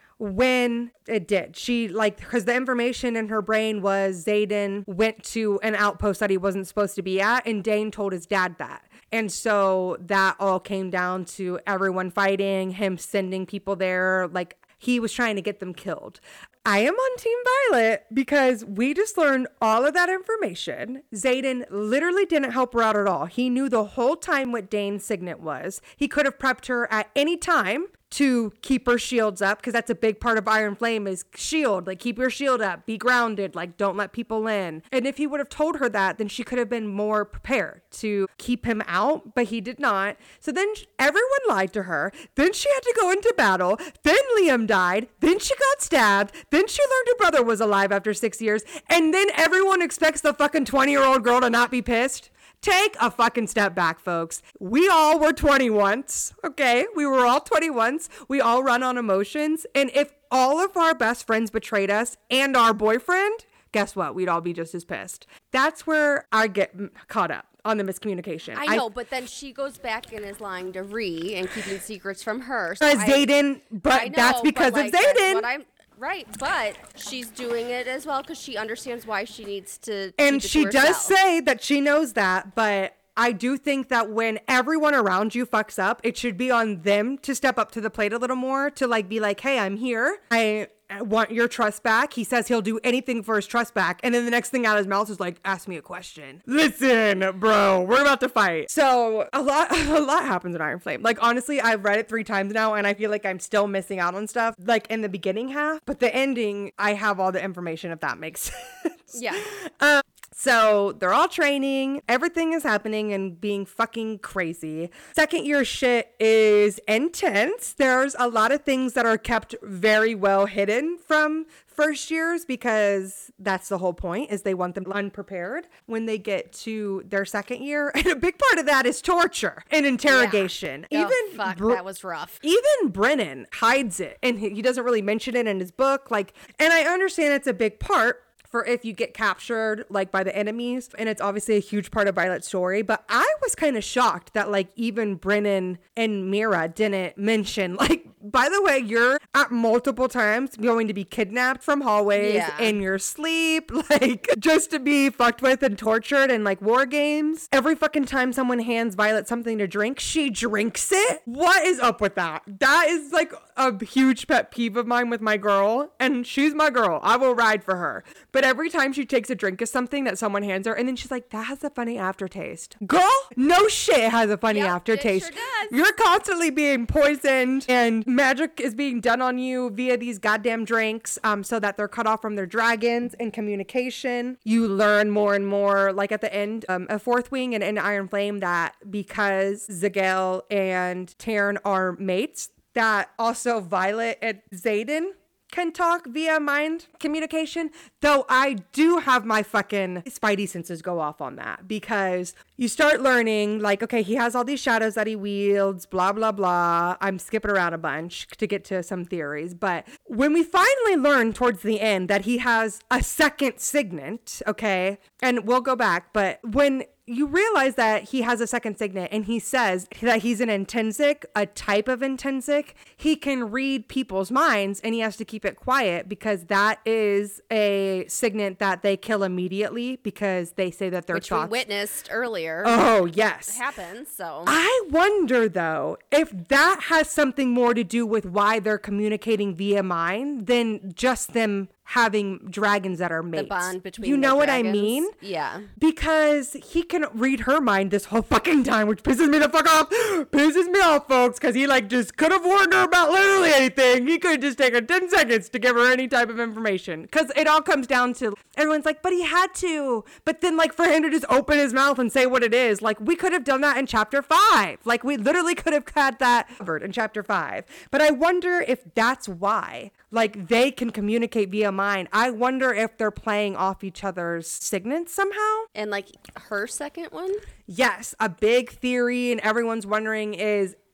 when it did. She because the information in her brain was Xaden went to an outpost that he wasn't supposed to be at, and Dane told his dad that. And so that all came down to everyone fighting, him sending people there, like he was trying to get them killed. I am on Team Violet because we just learned all of that information. Xaden literally didn't help her out at all. He knew the whole time what Dane's signet was. He could have prepped her at any time to keep her shields up, because that's a big part of Iron Flame is shield, like keep your shield up, be grounded, like don't let people in. And if he would have told her that, then she could have been more prepared to keep him out, but he did not. So then everyone lied to her. Then she had to go into battle. Then Liam died. Then she got stabbed. Then she learned her brother was alive after 6 years. And then everyone expects the fucking 20-year-old girl to not be pissed. Take a fucking step back, folks. We all were 20 once, okay? We were all 20 once. We all run on emotions. And if all of our best friends betrayed us and our boyfriend, guess what? We'd all be just as pissed. That's where I get caught up on the miscommunication. I know, but then she goes back and is lying to Ree and keeping secrets from her. So Xaden, but that's because of Xaden. Right, but she's doing it as well because she understands why she needs to. And keep it she to does herself. say that she knows that, but I do think that when everyone around you fucks up, it should be on them to step up to the plate a little more, to like be like, hey, I'm here. I want your trust back. He says he'll do anything for his trust back. And then the next thing out of his mouth is like, ask me a question. Listen, bro, we're about to fight. So a lot happens in Iron Flame. Like, honestly, I've read it 3 times now and I feel like I'm still missing out on stuff like in the beginning half, but the ending, I have all the information, if that makes sense. Yeah. So they're all training, everything is happening and being fucking crazy. Second year shit is intense. There's a lot of things that are kept very well hidden from first years because that's the whole point, is they want them unprepared when they get to their second year. And a big part of that is torture and interrogation. Yeah. Even That was rough. Even Brennan hides it and he doesn't really mention it in his book. And I understand it's a big part for if you get captured like by the enemies, and it's obviously a huge part of Violet's story, but I was kind of shocked that like even Brennan and Mira didn't mention, like, by the way, you're at multiple times going to be kidnapped from hallways in your sleep, like just to be fucked with and tortured and like war games. Every fucking time someone hands Violet something to drink, she drinks it. What is up with that? That is like a huge pet peeve of mine with my girl, and she's my girl. I will ride for her. But every time she takes a drink of something that someone hands her, and then she's like, that has a funny aftertaste. Girl, no shit, it has a funny aftertaste. It sure does. You're constantly being poisoned and magic is being done on you via these goddamn drinks, so that they're cut off from their dragons and communication. You learn more and more, like at the end of Fourth Wing and in Iron Flame, that because Zigel and Taryn are mates, that also Violet and Xaden can talk via mind communication, though I do have my fucking spidey senses go off on that, because you start learning like, okay, he has all these shadows that he wields, blah, blah, blah. I'm skipping around a bunch to get to some theories, but when we finally learn towards the end that he has a second signet, okay, and we'll go back, but when you realize that he has a second signet and he says that he's an intensic, a type of intensic, he can read people's minds and he has to keep it quiet because that is a signet that they kill immediately because they say that their Which thoughts. we witnessed earlier. Oh, yes. Happens, so. I wonder, though, if that has something more to do with why they're communicating via mind than just them having dragons that are mates. The bond between You know the what dragons. I mean? Yeah. Because he can read her mind this whole fucking time, which pisses me the fuck off. Pisses me off, folks, because he like just could have warned her about literally anything. He could have just taken 10 seconds to give her any type of information. Because it all comes down to, everyone's like, but he had to. But then like for him to just open his mouth and say what it is, like we could have done that in chapter 5. Like we literally could have had that covered in chapter 5. But I wonder if that's why. Like they can communicate via mind. I wonder if they're playing off each other's signets somehow. And like her second one? Yes, a big theory and everyone's wondering is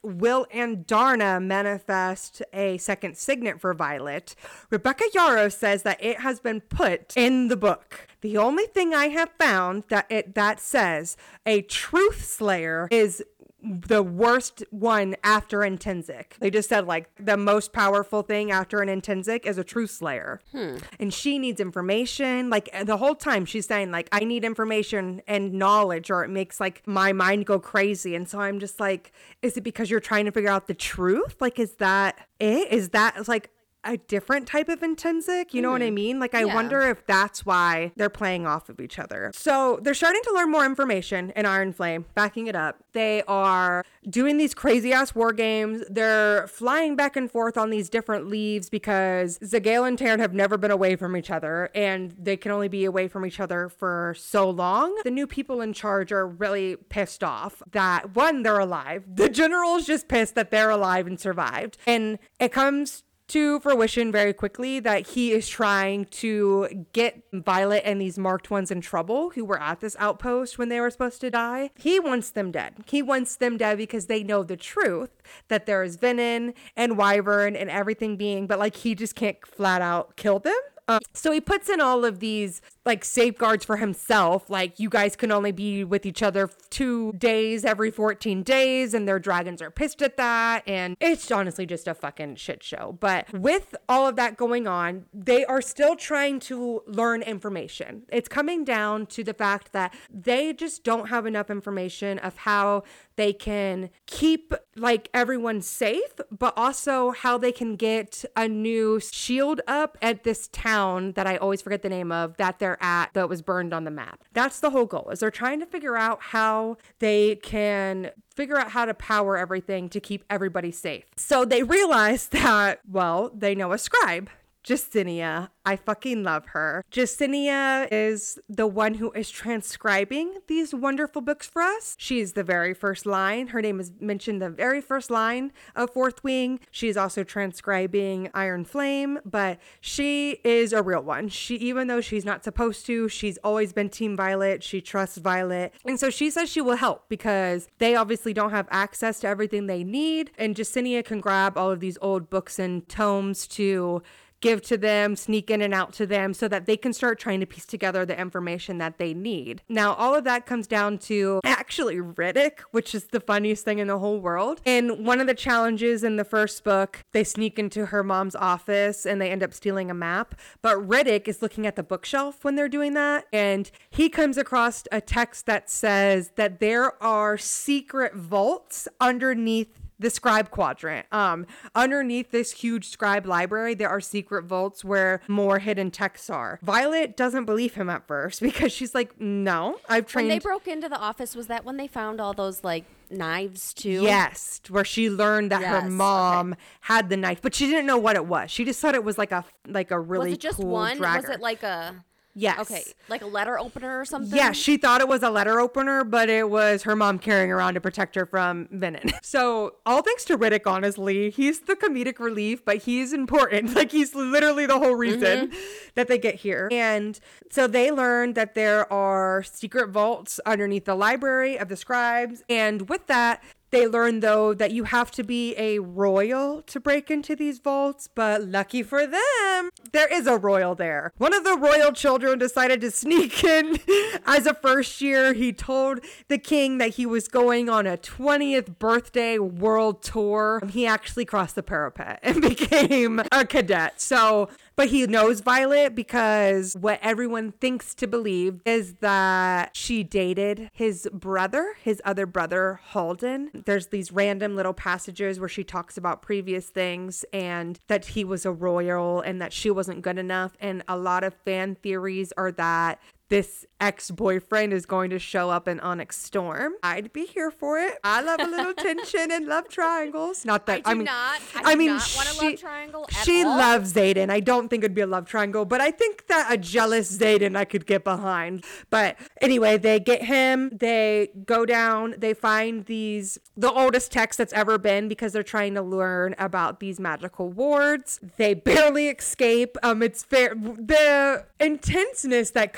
Will and Darna manifest a second signet for Violet, Rebecca Yarrow says that it has been put in the book. The only thing I have found that says a truth slayer is the worst one after Intrinsic. They just said like the most powerful thing after an Intrinsic is a truth slayer. And she needs information. Like the whole time she's saying like, I need information and knowledge or it makes like my mind go crazy. And so I'm just like, is it because you're trying to figure out the truth? Like, is that it? Is that like a different type of Intrinsic? You know what I mean? Like, I wonder if that's why they're playing off of each other. So they're starting to learn more information in Iron Flame, backing it up. They are doing these crazy ass war games. They're flying back and forth on these different leaves because Zagael and Taryn have never been away from each other and they can only be away from each other for so long. The new people in charge are really pissed off that one, they're alive. The general's just pissed that they're alive and survived. And it comes to fruition very quickly that he is trying to get Violet and these marked ones in trouble who were at this outpost when they were supposed to die. He wants them dead. He wants them dead because they know the truth that there is Venin and Wyvern and everything being, but like he just can't flat out kill them. So he puts in all of these like safeguards for himself. Like you guys can only be with each other 2 days every 14 days and their dragons are pissed at that. And it's honestly just a fucking shit show. But with all of that going on, they are still trying to learn information. It's coming down to the fact that they just don't have enough information of how they can keep like everyone safe, but also how they can get a new shield up at this town that I always forget the name of that they're at that was burned on the map. That's the whole goal, is they're trying to figure out how they can figure out how to power everything to keep everybody safe. So they realize that, well, they know a scribe. Justinia. I fucking love her. Justinia is the one who is transcribing these wonderful books for us. She's the very first line. Her name is mentioned the very first line of Fourth Wing. She's also transcribing Iron Flame, but she is a real one. She, even though she's not supposed to, she's always been Team Violet. She trusts Violet. And so she says she will help because they obviously don't have access to everything they need. And Justinia can grab all of these old books and tomes to give to them, sneak in and out to them so that they can start trying to piece together the information that they need. Now, all of that comes down to actually Riddick, which is the funniest thing in the whole world. And one of the challenges in the first book, they sneak into her mom's office and they end up stealing a map. But Riddick is looking at the bookshelf when they're doing that. And he comes across a text that says that there are secret vaults underneath the scribe quadrant. Underneath this huge scribe library, there are secret vaults where more hidden texts are. Violet doesn't believe him at first because she's like, no, I've trained. When they broke into the office, was that when they found all those like knives too? Yes, where she learned that her mom had the knife, but she didn't know what it was. She just thought it was like a really was it just cool one? dragger. Was it like a Yes. Okay, like a letter opener or something? Yeah, she thought it was a letter opener, but it was her mom carrying around to protect her from Venin. So all thanks to Riddick, honestly. He's the comedic relief, but he's important. Like he's literally the whole reason that they get here. And so they learned that there are secret vaults underneath the library of the scribes. And with that, they learned, though, that you have to be a royal to break into these vaults, but lucky for them, there is a royal there. One of the royal children decided to sneak in as a first year. He told the king that he was going on a 20th birthday world tour. He actually crossed the parapet and became a cadet. But he knows Violet because what everyone thinks to believe is that she dated his other brother, Halden. There's these random little passages where she talks about previous things and that he was a royal and that she wasn't good enough. And a lot of fan theories are that this ex-boyfriend is going to show up in Onyx Storm. I'd be here for it. I love a little tension and love triangles. Not that I do not want a love triangle at she all. loves Xaden. I don't think it'd be a love triangle, but I think that a jealous Xaden I could get behind. But anyway, they get him. They go down. They find the oldest text that's ever been because they're trying to learn about these magical wards. They barely escape. It's fair. The intenseness that comes with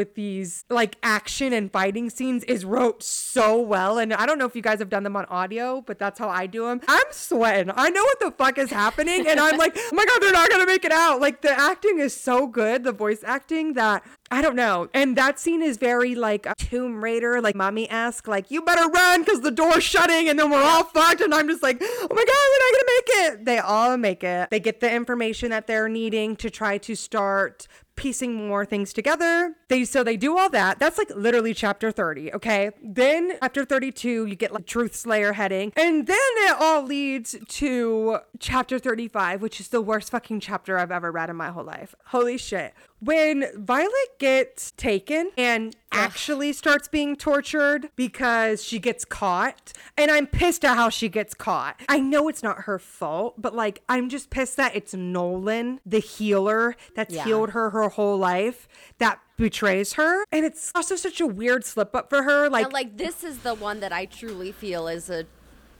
with these like action and fighting scenes is wrote so well. And I don't know if you guys have done them on audio, but that's how I do them. I'm sweating. I know what the fuck is happening. And I'm like, oh my God, they're not going to make it out. Like the acting is so good, the voice acting, that I don't know. And that scene is very like Tomb Raider, like mommy-esque, like you better run because the door's shutting and then we're all fucked. And I'm just like, oh my God, we're not going to make it. They all make it. They get the information that they're needing to try to start piecing more things together. So they do all that. That's like literally chapter 30. Okay. Then after 32, you get like Truth Slayer heading. And then it all leads to chapter 35, which is the worst fucking chapter I've ever read in my whole life. Holy shit. When Violet gets taken and actually starts being tortured because she gets caught, and I'm pissed at how she gets caught. I know it's not her fault, but like I'm just pissed that it's Nolan, the healer that's healed her whole life, that betrays her. And it's also such a weird slip up for her. Like this is the one that I truly feel is a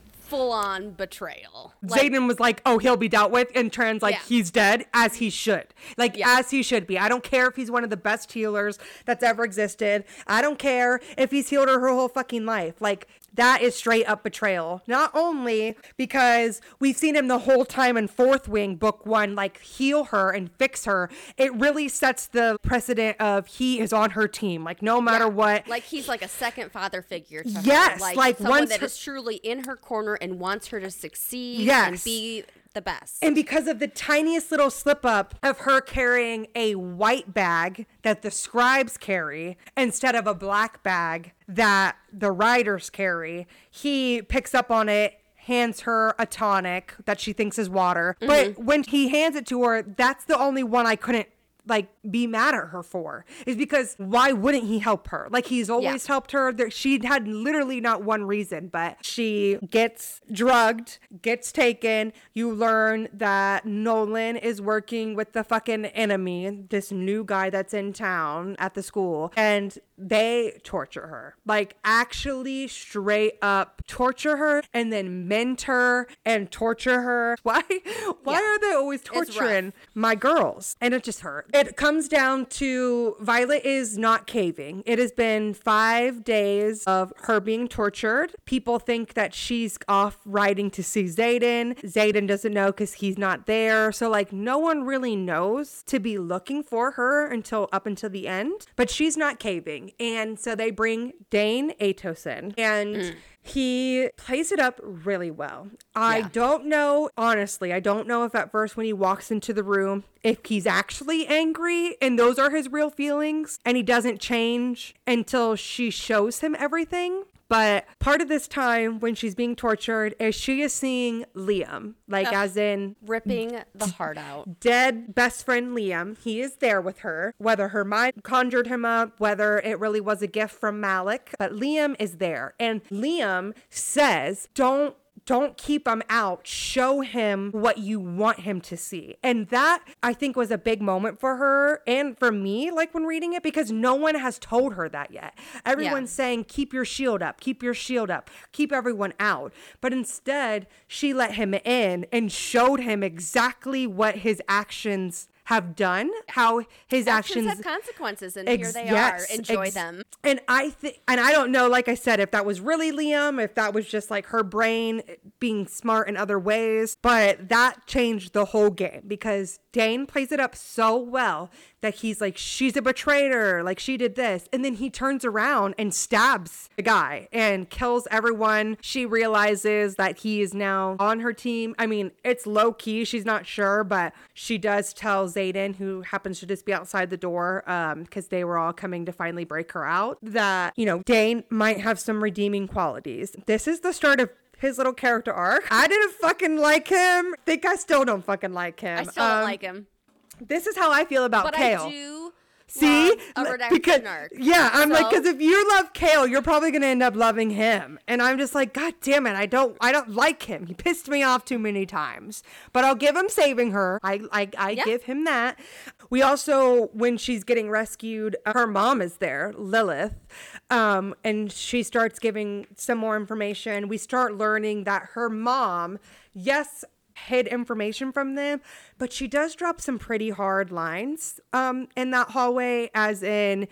full-on betrayal. Like, Xaden was like, oh, he'll be dealt with, and Tran's like, he's dead, as he should. Like, as he should be. I don't care if he's one of the best healers that's ever existed. I don't care if he's healed her whole fucking life. Like, that is straight up betrayal. Not only because we've seen him the whole time in Fourth Wing, book 1, like, heal her and fix her. It really sets the precedent of he is on her team. Like, no matter what. Like, he's like a second father figure to her. Yes. Like someone that is truly in her corner and wants her to succeed and be the best. And because of the tiniest little slip up of her carrying a white bag that the scribes carry instead of a black bag that the riders carry, he picks up on it, hands her a tonic that she thinks is water. But when he hands it to her, that's the only one I couldn't like be mad at her for, is because why wouldn't he help her? Like he's always helped her. She had literally not one reason, but she gets drugged, gets taken. You learn that Nolan is working with the fucking enemy, this new guy that's in town at the school, and they torture her, like actually straight up torture her and then mend her and torture her. Why are they always torturing my girls? And it just hurt. It comes down to Violet is not caving. It has been 5 days of her being tortured. People think that she's off riding to see Xaden. Xaden doesn't know because he's not there. So like no one really knows to be looking for her until the end, but she's not caving. And so they bring Dane Atos in, and he plays it up really well. I don't know, honestly, I don't know if at first when he walks into the room, if he's actually angry and those are his real feelings and he doesn't change until she shows him everything. But part of this time when she's being tortured is she is seeing Liam, like as in ripping the heart out. Dead best friend Liam. He is there with her, whether her mind conjured him up, whether it really was a gift from Malik, but Liam is there. And Liam says, don't keep him out. Show him what you want him to see. And that, I think, was a big moment for her and for me, like when reading it, because no one has told her that yet. Everyone's saying, keep your shield up, keep your shield up, keep everyone out. But instead, she let him in and showed him exactly what his actions have done, how his actions have consequences, and here they are. Enjoy them. And I think, and I don't know, like I said, if that was really Liam, if that was just like her brain being smart in other ways, but that changed the whole game because Dane plays it up so well that he's like, she's a betrayer, like she did this. And then he turns around and stabs the guy and kills everyone. She realizes that he is now on her team. I mean, it's low key. She's not sure, but she does tell Xaden, who happens to just be outside the door, because they were all coming to finally break her out, that, you know, Dane might have some redeeming qualities. This is the start of his little character arc. I didn't fucking like him. I think I still don't fucking like him. I still don't like him. This is how I feel about Kale. I do. See, a redemption arc. Yeah, I'm like, because if you love Kale, you're probably gonna end up loving him, and I'm just like, God damn it, I don't like him. He pissed me off too many times, but I'll give him saving her. I give him that. We also, when she's getting rescued, her mom is there, Lilith, and she starts giving some more information. We start learning that her mom, yes, hid information from them, but she does drop some pretty hard lines in that hallway, as in,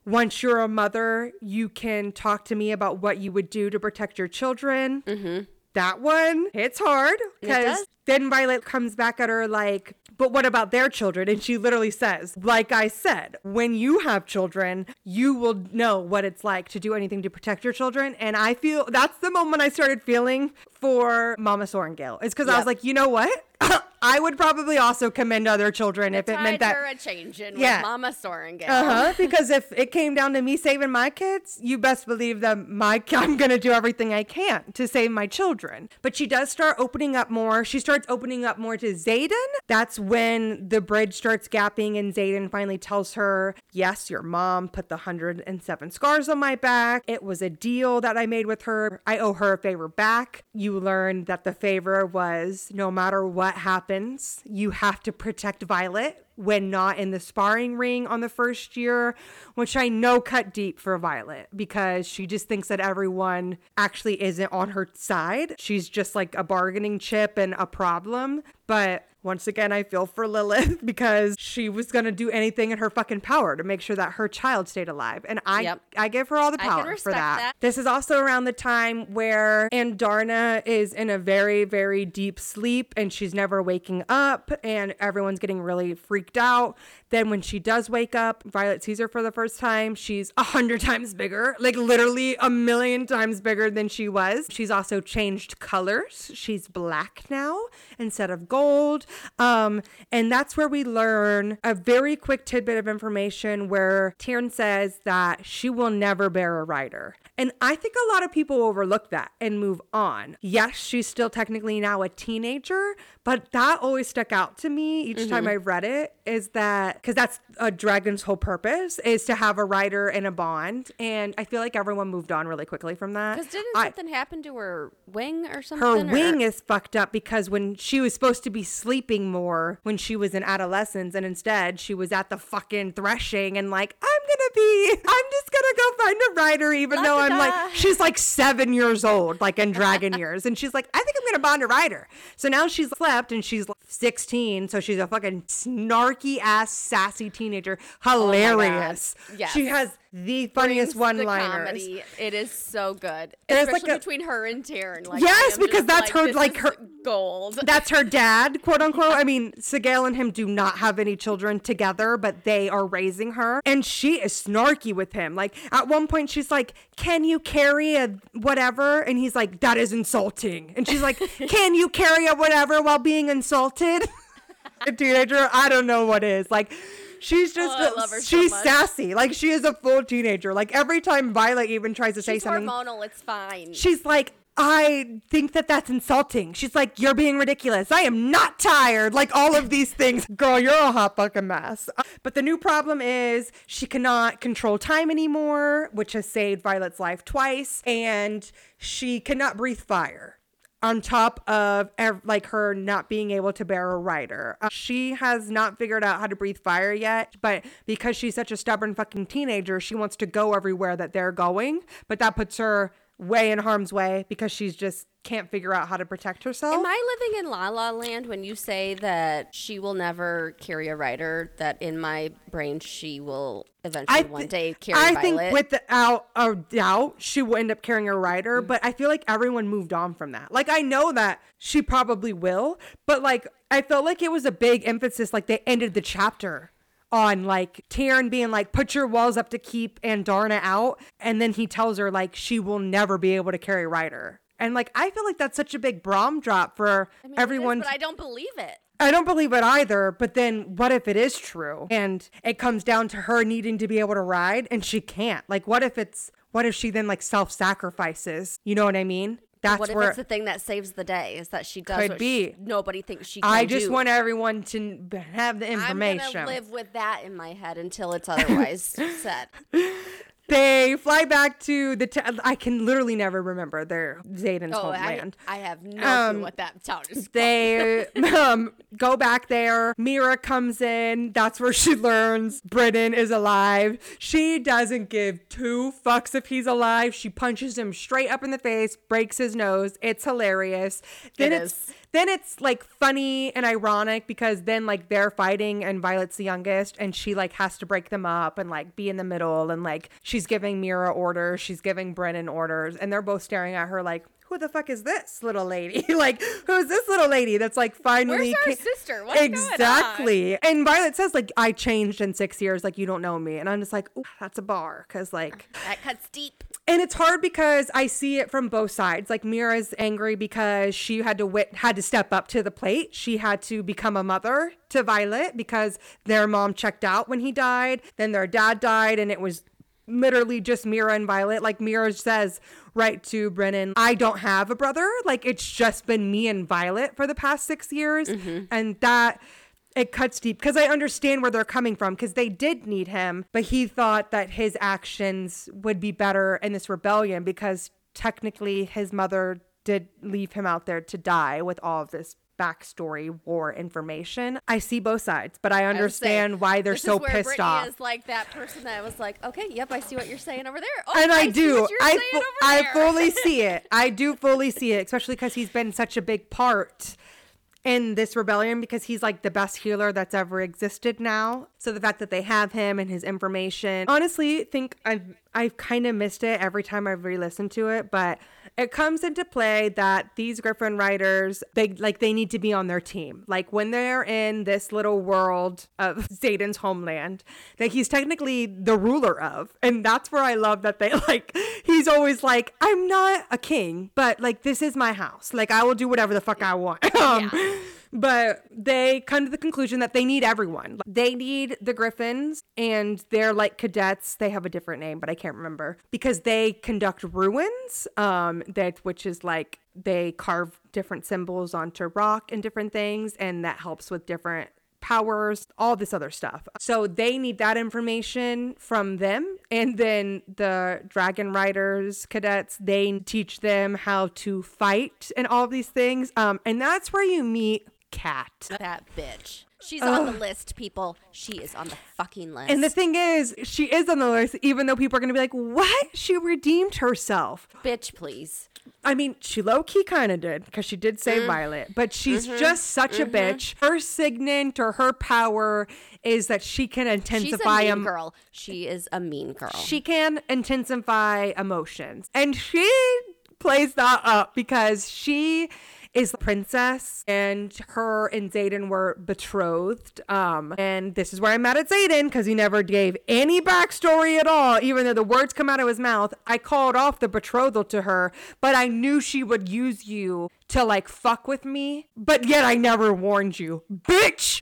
once you're a mother, you can talk to me about what you would do to protect your children. Mm-hmm. That one hits hard because then Violet comes back at her like, but what about their children? And she literally says, like I said, when you have children, you will know what it's like to do anything to protect your children. And I feel that's the moment I started feeling for Mama Sorrengail. It's because I was like, you know what? I would probably also commend other children if it meant that. Her a change in with Mama Sorrengail. Because if it came down to me saving my kids, you best believe that I'm going to do everything I can to save my children. But she does start opening up more. She starts opening up more to Xaden. That's when the bridge starts gapping and Xaden finally tells her, yes, your mom put the 107 scars on my back. It was a deal that I made with her. I owe her a favor back. You learn that the favor was no matter what happens, you have to protect Violet when not in the sparring ring on the first year, which I know cut deep for Violet because she just thinks that everyone actually isn't on her side. She's just like a bargaining chip and a problem. But once again, I feel for Lilith because she was going to do anything in her fucking power to make sure that her child stayed alive. And I give her all the power for that. This is also around the time where Andarna is in a very, very deep sleep and she's never waking up and everyone's getting really freaked out. Then when she does wake up, Violet sees her for the first time. She's 100 times bigger, like literally 1,000,000 times bigger than she was. She's also changed colors. She's black now instead of gold. And that's where we learn a very quick tidbit of information where Tyrn says that she will never bear a rider. And I think a lot of people overlook that and move on. Yes, she's still technically now a teenager, but that always stuck out to me each time I read it, is that, because that's a dragon's whole purpose, is to have a rider and a bond. And I feel like everyone moved on really quickly from that. Because didn't something happen to her wing or something? Her wing is fucked up because when she was supposed to be sleeping more when she was in adolescence, and instead she was at the fucking threshing and like, I'm just gonna go find a rider, even though I'm like, she's like 7 years old, like in dragon years. And she's like, I think I'm gonna bond a rider. So now she's slept and she's 16. So she's a fucking snarky ass, sassy teenager. Hilarious. Yes. She has the funniest one-liners. It is so good, and especially between her and Tyrn. Like, yes, because that's her, like her gold. That's her dad, quote unquote. I mean, Sagail and him do not have any children together, but they are raising her, and she is snarky with him. Like at one point, she's like, "Can you carry a whatever?" And he's like, "That is insulting." And she's like, "Can you carry a whatever while being insulted?" A teenager, I don't know what is like. She's just, she's so sassy. Like, she is a full teenager. Like, every time Violet even tries to say something. She's hormonal, it's fine. She's like, I think that's insulting. She's like, you're being ridiculous. I am not tired. Like, all of these things. Girl, you're a hot fucking mess. But the new problem is she cannot control time anymore, which has saved Violet's life twice. And she cannot breathe fire. On top of like her not being able to bear a rider. She has not figured out how to breathe fire yet, but because she's such a stubborn fucking teenager, she wants to go everywhere that they're going, but that puts her way in harm's way because she's just can't figure out how to protect herself. Am I living in La La Land when you say that she will never carry a rider, that in my brain she will eventually one day carry Violet? I think without a doubt she will end up carrying a rider, but I feel like everyone moved on from that. Like, I know that she probably will, but like I felt like it was a big emphasis, like they ended the chapter on like Tyrn being like, put your walls up to keep Andarna out, and then he tells her like she will never be able to carry a rider. And like I feel like that's such a big Braum drop for everyone. But I don't believe it. I don't believe it either, but then what if it is true and it comes down to her needing to be able to ride and she can't? Like what if she then like self-sacrifices? You know what I mean? That's what if it's the thing that saves the day, is that she does what nobody thinks she can do. I just want everyone to have the information. I'm going to live with that in my head until it's otherwise said. They fly back to the I can literally never remember their Xaden's homeland. I have no clue what that town is called. They go back there. Mira comes in. That's where she learns Britton is alive. She doesn't give two fucks if he's alive. She punches him straight up in the face, breaks his nose. It's hilarious. then it's like funny and ironic because then like they're fighting and Violet's the youngest and she like has to break them up and like be in the middle and like she's giving Mira orders, she's giving Brennan orders, and they're both staring at her like, who the fuck is this little lady? Like, who's this little lady that's like finally... Where's our sister? What's exactly. going on? And Violet says like, I changed in 6 years, like you don't know me. And I'm just like, ooh, that's a bar. Cause like... That cuts deep. And it's hard because I see it from both sides. Like Mira's angry because she had to step up to the plate. She had to become a mother to Violet because their mom checked out when he died. Then their dad died and it was literally just Mira and Violet. Like Mira says right to Brennan, I don't have a brother. Like it's just been me and Violet for the past 6 years. And that it cuts deep because I understand where they're coming from because they did need him, but he thought that his actions would be better in this rebellion because technically his mother did leave him out there to die with all of this backstory war information. I see both sides, but I understand why they're so pissed Brittany off. is like that person that was like, okay, yep, I see what you're saying over there. Oh, And I see do. what you're saying over I there. fully see it. I do fully see it, especially because he's been such a big part in this rebellion because he's like the best healer that's ever existed now. So the fact that they have him and his information, honestly, think I've kind of missed it every time I've re-listened to it, but it comes into play that these Griffin writers, they need to be on their team. Like when they're in this little world of Xaden's homeland that he's technically the ruler of. And that's where I love that they like, he's always like, I'm not a king, but like, this is my house. Like I will do whatever the fuck I want. But they come to the conclusion that they need everyone. They need the Griffins and they're like cadets. They have a different name, but I can't remember because they conduct ruins, which is like they carve different symbols onto rock and different things. And that helps with different powers, all this other stuff. So they need that information from them. And then the Dragon Riders cadets, they teach them how to fight and all of these things. And that's where you meet Kat. That bitch. She's on the list, people. She is on the fucking list. And the thing is, she is on the list, even though people are going to be like, what? She redeemed herself. Bitch, please. I mean, she low-key kind of did, because she did save Violet, but she's just such a bitch. Her signet or her power is that she can intensify... She's a mean girl. She is a mean girl. She can intensify emotions. And she plays that up because she is the princess and her and Xaden were betrothed. And this is where I'm mad at Xaden because he never gave any backstory at all, even though the words come out of his mouth. I called off the betrothal to her, but I knew she would use you to like fuck with me, but yet I never warned you. Bitch,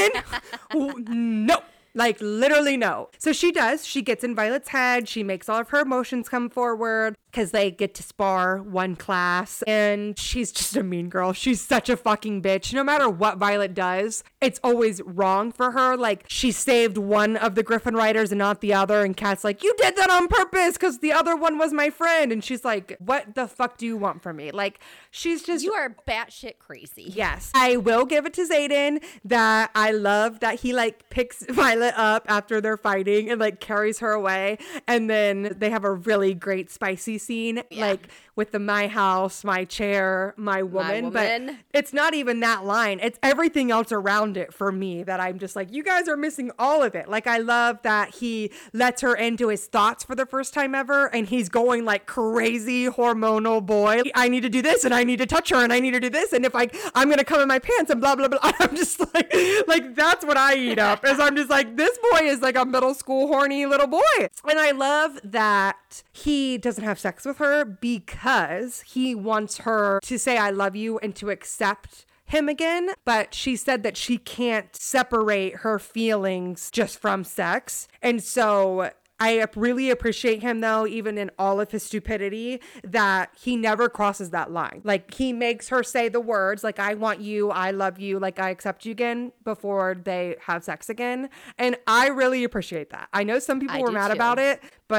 Xaden, no. Like literally no. So she does. She gets in Violet's head. She makes all of her emotions come forward because they get to spar one class. And she's just a mean girl. She's such a fucking bitch. No matter what Violet does, it's always wrong for her. Like she saved one of the Griffin Riders and not the other. And Kat's like, you did that on purpose because the other one was my friend. And she's like, what the fuck do you want from me? Like she's just... You are batshit crazy. Yes. I will give it to Xaden that I love that he like picks Violet up after they're fighting and like carries her away. And then they have a really great spicy scene, like with the my house, my chair, my woman. But it's not even that line. It's everything else around it for me that I'm just like, you guys are missing all of it. Like I love that he lets her into his thoughts for the first time ever. And he's going like crazy hormonal boy. I need to do this and I need to touch her and I need to do this. And if I'm going to come in my pants and blah, blah, blah. I'm just like that's what I eat up is I'm just like, this boy is like a middle school horny little boy. And I love that he doesn't have sex with her because he wants her to say, I love you and to accept him again. But she said that she can't separate her feelings just from sex. And so I really appreciate him, though, even in all of his stupidity, that he never crosses that line. Like, he makes her say the words, like, I want you, I love you, like, I accept you again before they have sex again. And I really appreciate that. I know some people were mad about it, but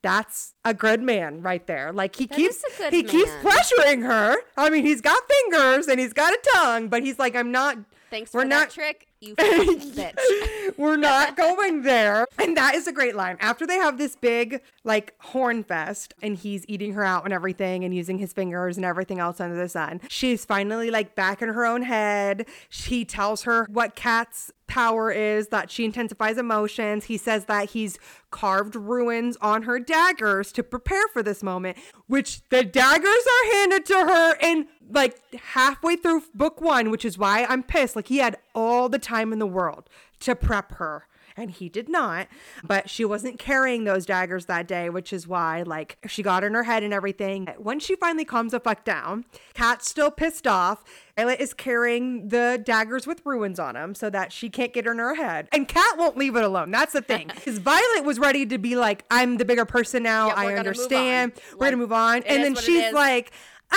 that's a good man right there. Like he That keeps is a good keeps man. pressuring her. I mean, he's got fingers and he's got a tongue, but he's like, I'm not. Thanks We're for not- that trick, you fucking bitch. We're not going there. And that is a great line. After they have this big, like, horn fest and he's eating her out and everything and using his fingers and everything else under the sun, she's finally, like, back in her own head. He tells her what Kat's power is, that she intensifies emotions. He says that he's carved runes on her daggers to prepare for this moment, which the daggers are handed to her in like halfway through book 1, which is why I'm pissed. Like he had all the time in the world to prep her. And he did not, but she wasn't carrying those daggers that day, which is why, like, she got in her head and everything. When she finally calms the fuck down, Kat's still pissed off. Violet is carrying the daggers with ruins on them so that she can't get in her head. And Kat won't leave it alone. That's the thing. Because Violet was ready to be like, I'm the bigger person now. Yeah, we're I gonna understand. move on. We're going to move on. It And is then what it she's is. like,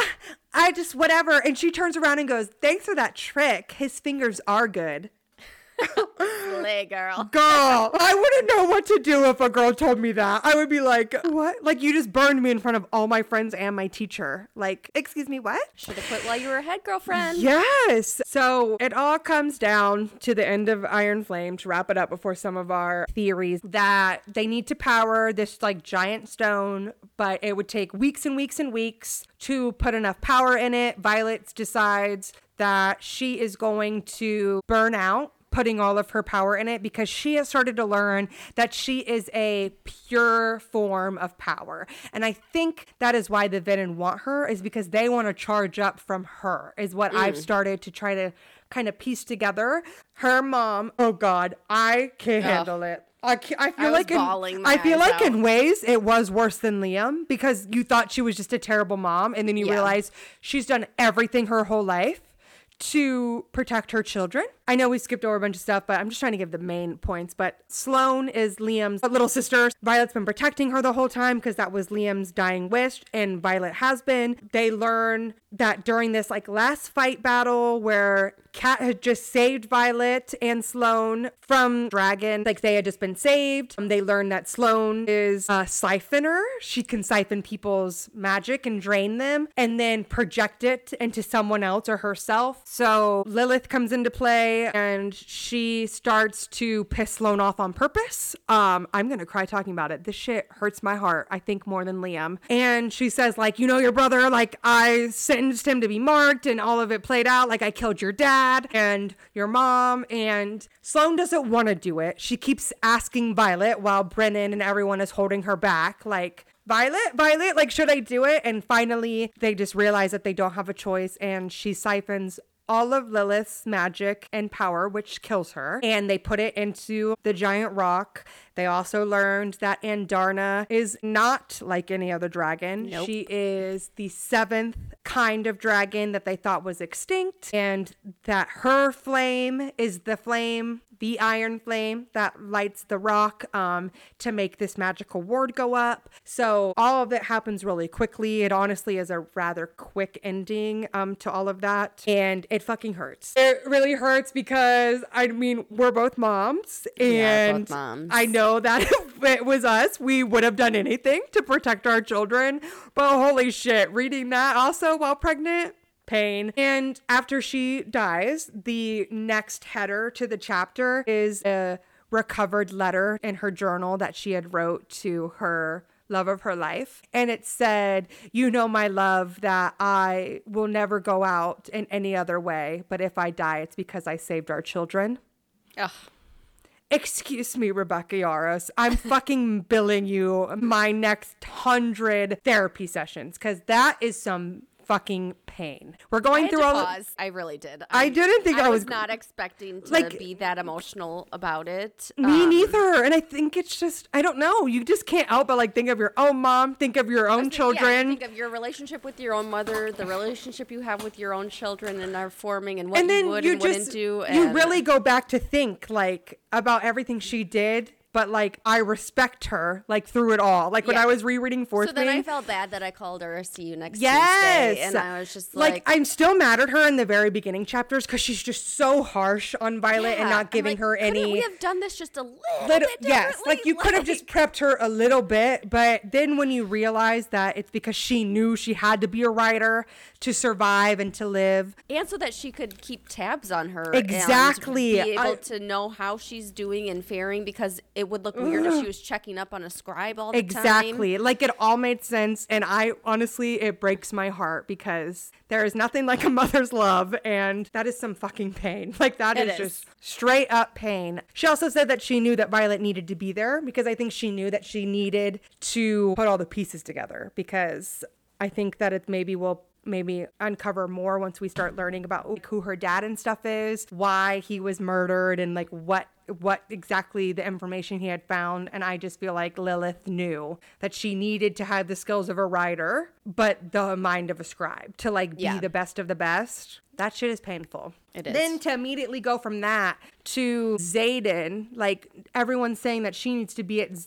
I just, whatever. And she turns around and goes, thanks for that trick. His fingers are good. Slay, girl. Girl, I wouldn't know what to do if a girl told me that. I would be like, what? Like, you just burned me in front of all my friends and my teacher. Like, excuse me, what? Should have quit while you were ahead, girlfriend. Yes. So it all comes down to the end of Iron Flame, to wrap it up before some of our theories, that they need to power this like giant stone, but it would take weeks and weeks and weeks to put enough power in it. Violet decides that she is going to burn out putting all of her power in it because she has started to learn that she is a pure form of power. And I think that is why the villain want her, is because they want to charge up from her, is what I've started to try to kind of piece together. Her mom, oh God, I can't handle it. I feel was like bawling my I feel eyes like in out. ways it was worse than Liam, because you thought she was just a terrible mom, and then you Yeah. realize she's done everything her whole life to protect her children. I know we skipped over a bunch of stuff, but I'm just trying to give the main points. But Sloane is Liam's little sister. Violet's been protecting her the whole time because that was Liam's dying wish, and Violet has been. They learn that during this like last fight battle where Kat had just saved Violet and Sloane from dragon, like they had just been saved. They learn that Sloane is a siphoner. She can siphon people's magic and drain them and then project it into someone else or herself. So Lilith comes into play and she starts to piss Sloane off on purpose. I'm gonna cry talking about it. This shit hurts my heart, I think, more than Liam. And she says, like, you know, your brother, like, I sentenced him to be marked and all of it played out. Like, I killed your dad and your mom. And Sloane doesn't want to do it. She keeps asking Violet while Brennan and everyone is holding her back, like, Violet, like, should I do it? And finally, they just realize that they don't have a choice, and she siphons all of Lilith's magic and power, which kills her, and they put it into the giant rock. They also learned that Andarna is not like any other dragon. Nope. She is the 7th kind of dragon that they thought was extinct, and that her flame is the iron flame that lights the rock to make this magical ward go up. So all of it happens really quickly. It honestly is a rather quick ending to all of that, and it fucking hurts. It really hurts because, I mean, we're both moms, Yeah, and both moms. I know that if it was us, we would have done anything to protect our children, but holy shit, reading that also while pregnant, pain. And after she dies, the next header to the chapter is a recovered letter in her journal that she had wrote to her love of her life. And it said, you know, my love, that I will never go out in any other way, but if I die, it's because I saved our children. Ugh. Excuse me, Rebecca Yaros. I'm fucking billing you my next 100 therapy sessions, because that is some fucking pain. We're I going had through to all pause. I really did. I didn't think I was not expecting to like- be that emotional about it. Me neither. And I think it's just, I don't know. You just can't help but like think of your own mom, think of your own Yeah, children. think of your relationship with your own mother, the relationship you have with your own children, and are forming, and what and then you would you and wouldn't just, do. you and- really go back to think like about everything she did, but like I respect her like through it all. Like when Yeah. I was rereading Fourth So then I Wing. felt bad that I called her a see you next Yes. Tuesday. And I was just like I'm still mad at her in the very beginning chapters because she's just so harsh on Violet and yeah. not I'm giving like, her couldn't any. we have done this just a little Little, bit yes, differently? like you could have just prepped her a little bit, but then when you realize that it's because she knew she had to be a writer to survive and to live. And so that she could keep tabs on her. Exactly. And be able I- to know how she's doing and faring, because it would look weird if she was checking up on a scribe all the time. Exactly. Like it all made sense. And I honestly, it breaks my heart because there is nothing like a mother's love. And that is some fucking pain. Like that It is is. just straight up pain. She also said that she knew that Violet needed to be there because I think she knew that she needed to put all the pieces together, because I think that it will maybe uncover more once we start learning about like who her dad and stuff is, why he was murdered, and like what exactly the information he had found. And I just feel like Lilith knew that she needed to have the skills of a writer but the mind of a scribe to like be Yeah. the best of the best. That shit is painful. It is. Then to immediately go from that to Xaden, like everyone's saying that she needs to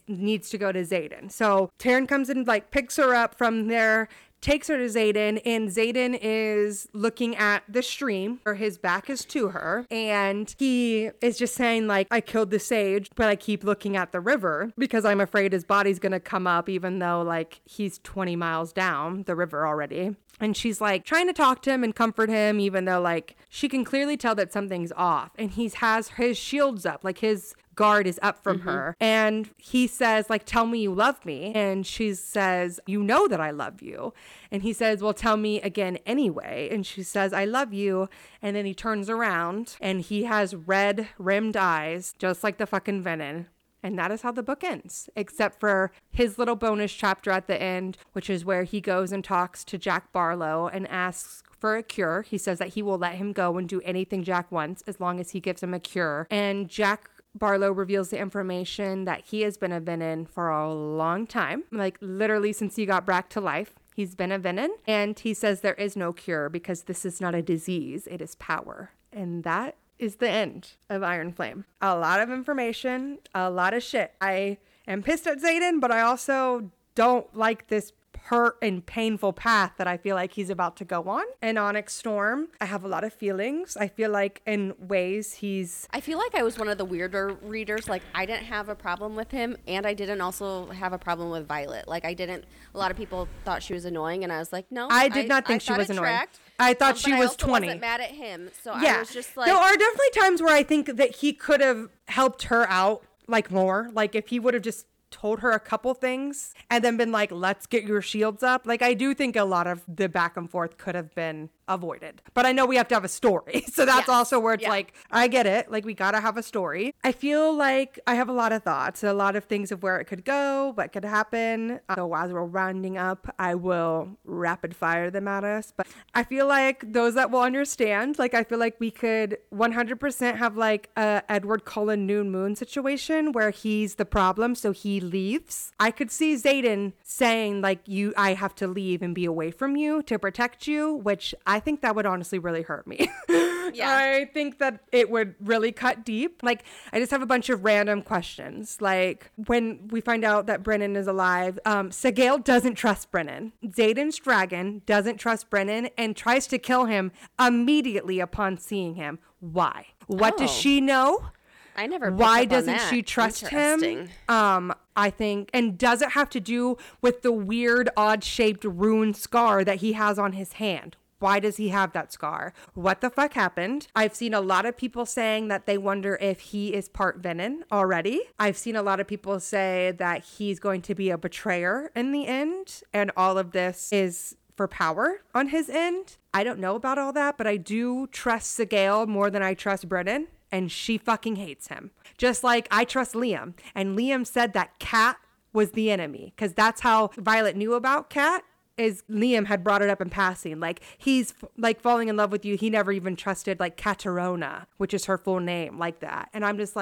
go to Xaden. So Taryn comes and like picks her up from there, takes her to Xaden, and Xaden is looking at the stream, or his back is to her, and he is just saying like, I killed the sage, but I keep looking at the river because I'm afraid his body's gonna come up, even though like he's 20 miles down the river already. And she's like trying to talk to him and comfort him, even though like she can clearly tell that something's off. And he has his shields up, like his guard is up from her. And he says like, tell me you love me. And she says, you know that I love you. And he says, well, tell me again anyway. And she says, I love you. And then he turns around and he has red rimmed eyes, just like the fucking Venom. And that is how the book ends, except for his little bonus chapter at the end, which is where he goes and talks to Jack Barlow and asks for a cure. He says that he will let him go and do anything Jack wants as long as he gives him a cure. And Jack Barlow reveals the information that he has been a Venom for a long time, like literally since he got back to life. He's been a Venom, and he says there is no cure because this is not a disease, it is power. And that is the end of Iron Flame. A lot of information, a lot of shit. I am pissed at Xaden, but I also don't like this hurt and painful path that I feel like he's about to go on. And Onyx Storm, I have a lot of feelings. I feel like in ways I feel like I was one of the weirder readers. Like I didn't have a problem with him, and I didn't also have a problem with Violet. Like I didn't. A lot of people thought she was annoying, and I was like, no. I did not think she thought was it annoying. tracked, I thought she but was I also 20. wasn't mad at him, so Yeah. I was just like, there are definitely times where I think that he could have helped her out like more. Like if he would have just told her a couple things and then been like, let's get your shields up. Like I do think a lot of the back and forth could have been avoided, but I know we have to have a story. So that's Yes. also where it's Yeah. like, I get it. Like we got to have a story. I feel like I have a lot of thoughts, a lot of things of where it could go, what could happen. So as we're rounding up, I will rapid fire them at us. But I feel like those that will understand, like I feel like we could 100% have like a Edward Cullen Noon Moon situation where he's the problem, so he leaves. I could see Xaden saying like, I have to leave and be away from you to protect you, which I think that would honestly really hurt me. Yeah. I think that it would really cut deep. Like, I just have a bunch of random questions. Like, when we find out that Brennan is alive, Segale doesn't trust Brennan. Xaden's dragon doesn't trust Brennan and tries to kill him immediately upon seeing him. Why? What does Oh. she know? I never. Why picked up on doesn't that. she trust him? Interesting. I think, and does it have to do with the weird odd-shaped rune scar that he has on his hand? Why does he have that scar? What the fuck happened? I've seen a lot of people saying that they wonder if he is part Venom already. I've seen a lot of people say that he's going to be a betrayer in the end, and all of this is for power on his end. I don't know about all that, but I do trust Segale more than I trust Brennan, and she fucking hates him. Just like I trust Liam, and Liam said that Kat was the enemy, because that's how Violet knew about Kat. Is Liam had brought it up in passing. Like, he's like falling in love with you. He never even trusted like Katarona, which is her full name, like that. And I'm just like,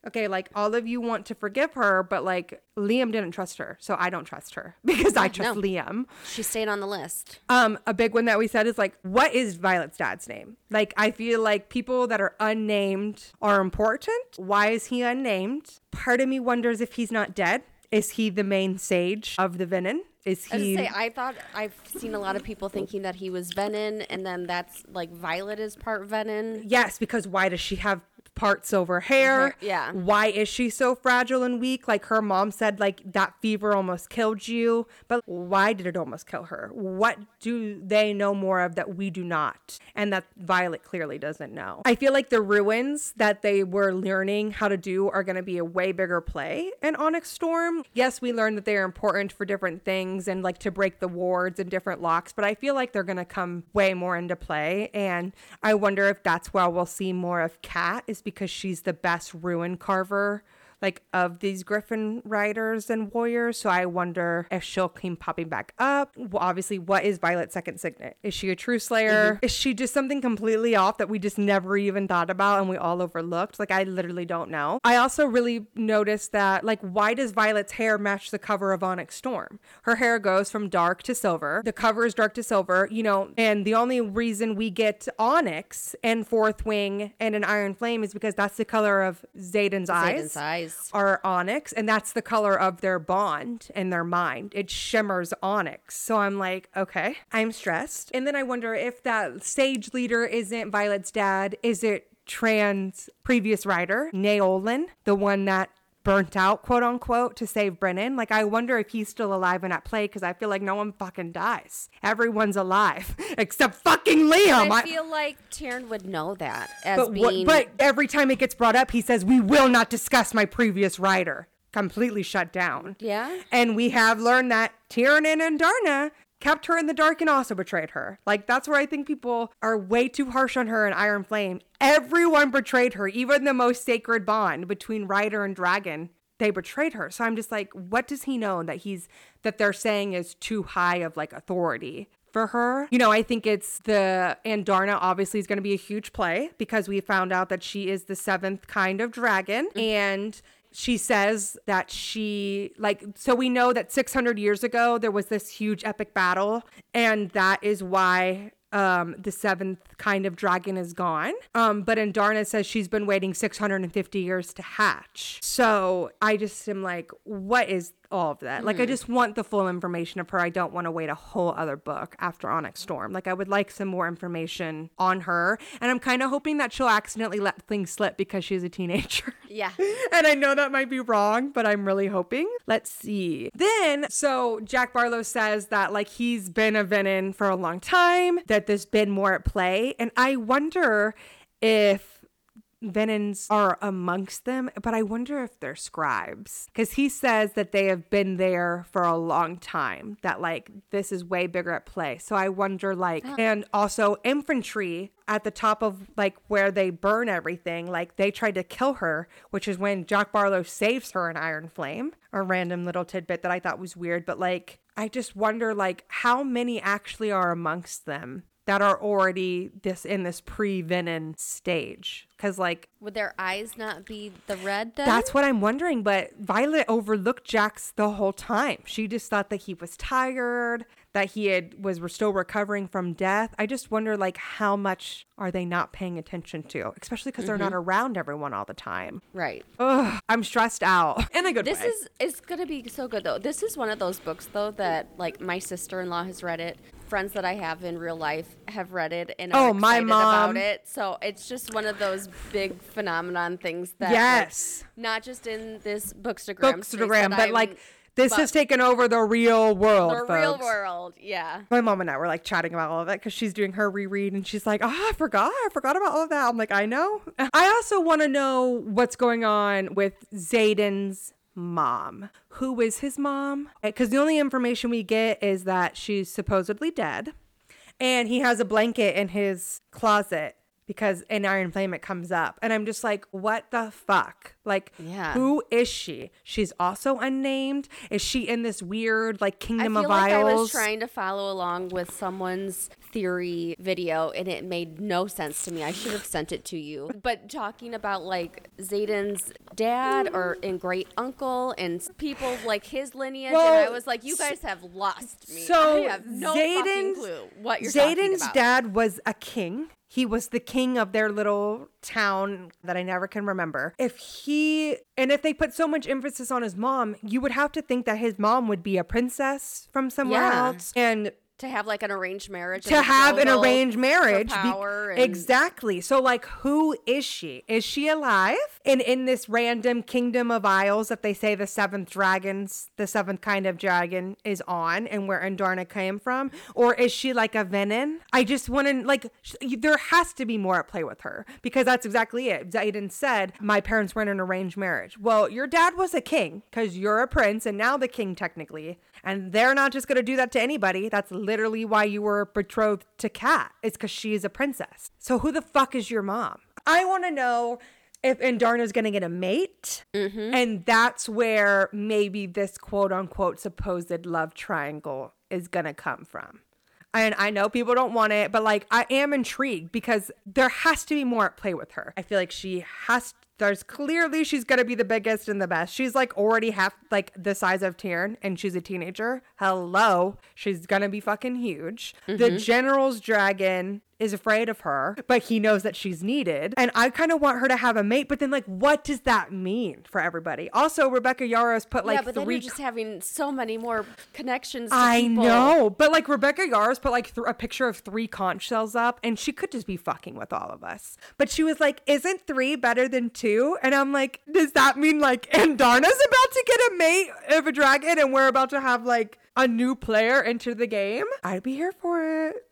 okay, like all of you want to forgive her, but like Liam didn't trust her. So I don't trust her because I trust no. Liam. She stayed on the list. A big one that we said is like, what is Violet's dad's name? Like, I feel like people that are unnamed are important. Why is he unnamed? Part of me wonders if he's not dead. Is he the main sage of the Venin? Is he? I thought I've seen a lot of people thinking that he was Venin, and then that's like Violet is part Venin. Yes, because why does she have part silver hair? Yeah. Why is she so fragile and weak? Like her mom said, like that fever almost killed you. But why did it almost kill her? What do they know more of that we do not? And that Violet clearly doesn't know. I feel like the ruins that they were learning how to do are going to be a way bigger play in Onyx Storm. Yes, we learned that they are important for different things and like to break the wards and different locks, but I feel like they're going to come way more into play. And I wonder if that's where we'll see more of Kat, is because she's the best ruin carver like of these Griffin riders and warriors. So I wonder if she'll keep popping back up. Well, obviously, what is Violet's second signet? Is she a true slayer? Is she just something completely off that we just never even thought about and we all overlooked? Like, I literally don't know. I also really noticed that, like, why does Violet's hair match the cover of Onyx Storm? Her hair goes from dark to silver. The cover is dark to silver, you know, and the only reason we get Onyx and Fourth Wing and an Iron Flame is because that's the color of Xaden's eyes. Are onyx, and that's the color of their bond and their mind. It shimmers onyx. So I'm like, okay, I'm stressed. And then I wonder if that sage leader isn't Violet's dad. Is it Tran's previous rider, Naolin, the one that burnt out, quote unquote, to save Brennan? Like, I wonder if he's still alive in that play, because I feel like no one fucking dies. Everyone's alive except fucking Liam. I feel like Taryn would know that as but being. But every time it gets brought up, he says, "We will not discuss my previous rider." Completely shut down. Yeah. And we have learned that Tyrion and Darna kept her in the dark and also betrayed her. Like, that's where I think people are way too harsh on her in Iron Flame. Everyone betrayed her, even the most sacred bond between Rider and Dragon. They betrayed her. So I'm just like, what does he know that they're saying is too high of like authority for her? You know, I think it's and Darna obviously is going to be a huge play because we found out that she is the seventh kind of dragon. And she says that so we know that 600 years ago, there was this huge epic battle, and that is why the seventh kind of dragon is gone. But Darna says she's been waiting 650 years to hatch. So I just am like, what is all of that? Like, I just want the full information of her. I don't want to wait a whole other book after Onyx Storm. Like, I would like some more information on her. And I'm kind of hoping that she'll accidentally let things slip because she's a teenager. Yeah. And I know that might be wrong, but I'm really hoping. Let's see. Then, so Jack Barlow says that like he's been a Venin for a long time, that there's been more at play. And I wonder if Venins are amongst them, but I wonder if they're scribes, because he says that they have been there for a long time, that like this is way bigger at play. So I wonder and also infantry at the top of like where they burn everything, like they tried to kill her, which is when Jack Barlow saves her in Iron Flame. A random little tidbit that I thought was weird, but like I just wonder like how many actually are amongst them that are already in this pre-Venin stage. Because, like... Would their eyes not be the red then? That's what I'm wondering, but Violet overlooked Jax the whole time. She just thought that he was tired, that he was still recovering from death. I just wonder, like, how much are they not paying attention to? Especially because they're not around everyone all the time. Right. Ugh, I'm stressed out. In a good way. It's going to be so good, though. This is one of those books, though, that, like, my sister-in-law has read it. Friends that I have in real life have read it and are excited about it. So it's just one of those big phenomenon things that yes, like, not just in this Bookstagram, but like this has taken over the real world. The real world, yeah. My mom and I were like chatting about all of it because she's doing her reread and she's like, I forgot about all of that. I'm like, I know. I also want to know what's going on with Xaden's mom. Who is his mom? Because the only information we get is that she's supposedly dead and he has a blanket in his closet because in Iron Flame it comes up. And I'm just like, what the fuck? Like, Yeah. who is she? She's also unnamed. Is she in this weird like Kingdom I feel of like Isles? I was trying to follow along with someone's theory video and it made no sense to me. I should have sent it to you. But talking about like Xaden's dad or and great uncle and people like his lineage, and I was like, you guys have lost me. So I have no fucking Xaden's- clue what you're talking Xaden's about. dad was a king. He was the king of their little town that I never can remember. If they put so much emphasis on his mom, you would have to think that his mom would be a princess from somewhere Yeah. else. And To have like an arranged marriage. to and have an betrothal arranged marriage. For power and- Exactly. So like, who is she? Is she alive? And in this random Kingdom of Isles that they say the seventh kind of dragon is on and where Andarna came from? Or is she like a Venin? I just want to like, there has to be more at play with her because that's exactly it. Xaden said, my parents were in an arranged marriage. Well, your dad was a king because you're a prince and now the king technically. And they're not just going to do that to anybody. That's literally why you were betrothed to Kat. It's because she's a princess. So who the fuck is your mom? I want to know if Andarna's going to get a mate. And that's where maybe this quote unquote supposed love triangle is going to come from. And I know people don't want it, but like I am intrigued because there has to be more at play with her. I feel like there's clearly she's going to be the biggest and the best. She's like already half like the size of Tyrn and she's a teenager. Hello. She's going to be fucking huge. The general's dragon is afraid of her, but he knows that she's needed. And I kind of want her to have a mate, but then like, what does that mean for everybody? Also, Rebecca Yarros put like yeah, but then you're just having so many more connections to I people. know, but like Rebecca Yarros put like a picture of 3 conch shells up and she could just be fucking with all of us. But she was like, isn't 3 better than 2? And I'm like, does that mean like Andarna's about to get a mate of a dragon and we're about to have like a new player enter the game? I'd be here for it.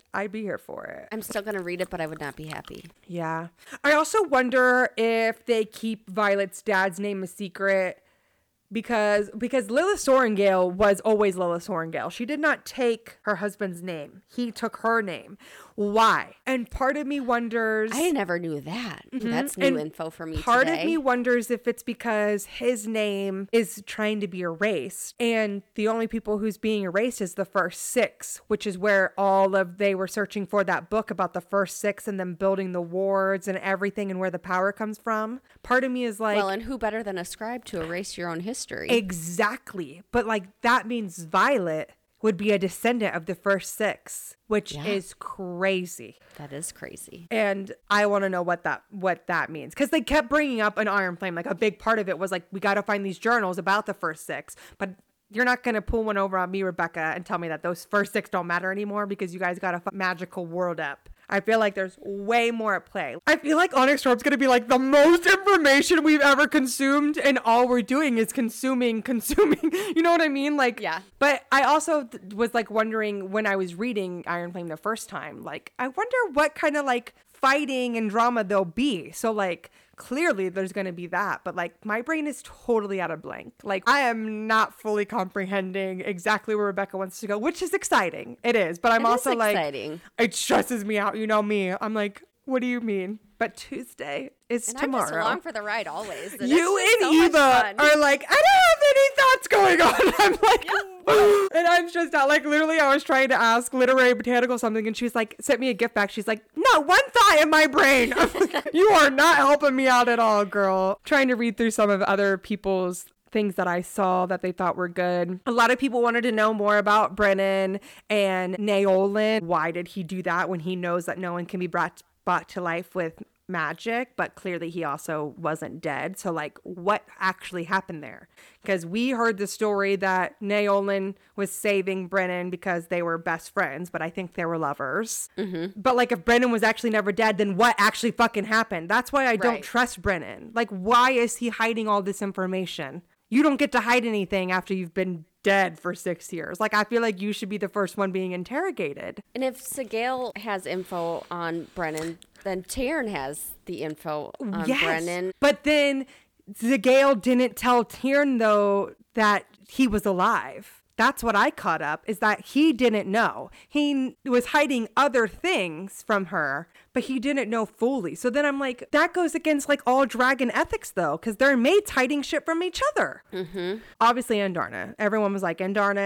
I'm still going to read it, but I would not be happy. Yeah. I also wonder if they keep Violet's dad's name a secret because Lilith Sorrengail was always Lilith Sorrengail. She did not take her husband's name. He took her name. Why? And part of me wonders... I never knew that. That's new And info for me Part today. of me wonders if it's because his name is trying to be erased and the only people who's being erased is the first 6, which is where they were searching for that book about the first 6 and them building the wards and everything and where the power comes from. Part of me is like... Well, and who better than a scribe to erase your own history? Exactly. But like that means Violet would be a descendant of the first 6, which is crazy. That is crazy. And I want to know what that means. Because they kept bringing up an Iron Flame. Like a big part of it was like, we got to find these journals about the first 6. But you're not going to pull one over on me, Rebecca, and tell me that those first 6 don't matter anymore because you guys got a magical world up. I feel like there's way more at play. I feel like Onyx Storm's going to be like the most information we've ever consumed and all we're doing is consuming. You know what I mean? Like, Yeah. But I also was like wondering when I was reading Iron Flame the first time, like, I wonder what kind of like fighting and drama there'll be. So like, clearly there's going to be that, but like my brain is totally out of blank. Like I am not fully comprehending exactly where Rebecca wants to go, which is exciting. It is, but I'm It is also like, exciting. it stresses me out. You know me. I'm like, what do you mean? But Tuesday is And tomorrow. I'm just along for the ride always. And You it's just and so much Eva fun. are like, I don't have any thoughts going on. I'm like, and I'm stressed out. Like literally, I was trying to ask Literary Botanical something, and she's like, sent me a gift back. She's like, no, one thought in my brain. I'm like, you are not helping me out at all, girl. Trying to read through some of other people's things that I saw that they thought were good. A lot of people wanted to know more about Brennan and Naolin. Why did he do that when he knows that no one can be brought to life with magic, but clearly he also wasn't dead. So like what actually happened there? Because we heard the story that Naolin was saving Brennan because they were best friends, but I think they were lovers. But like if Brennan was actually never dead, then what actually fucking happened? That's why I don't Right. trust Brennan. Like why is he hiding all this information? You don't get to hide anything after you've been dead for 6 years. Like I feel like you should be the first one being interrogated. And if Sigale has info on Brennan, then Tyrn has the info on Brennan. But then Sigale didn't tell Tyrn though that he was alive. That's what I caught up, is that he didn't know. He was hiding other things from her, but he didn't know fully. So then I'm like, that goes against like all dragon ethics though, because they're mates hiding shit from each other. Mm-hmm. Obviously Andarna. Everyone was like,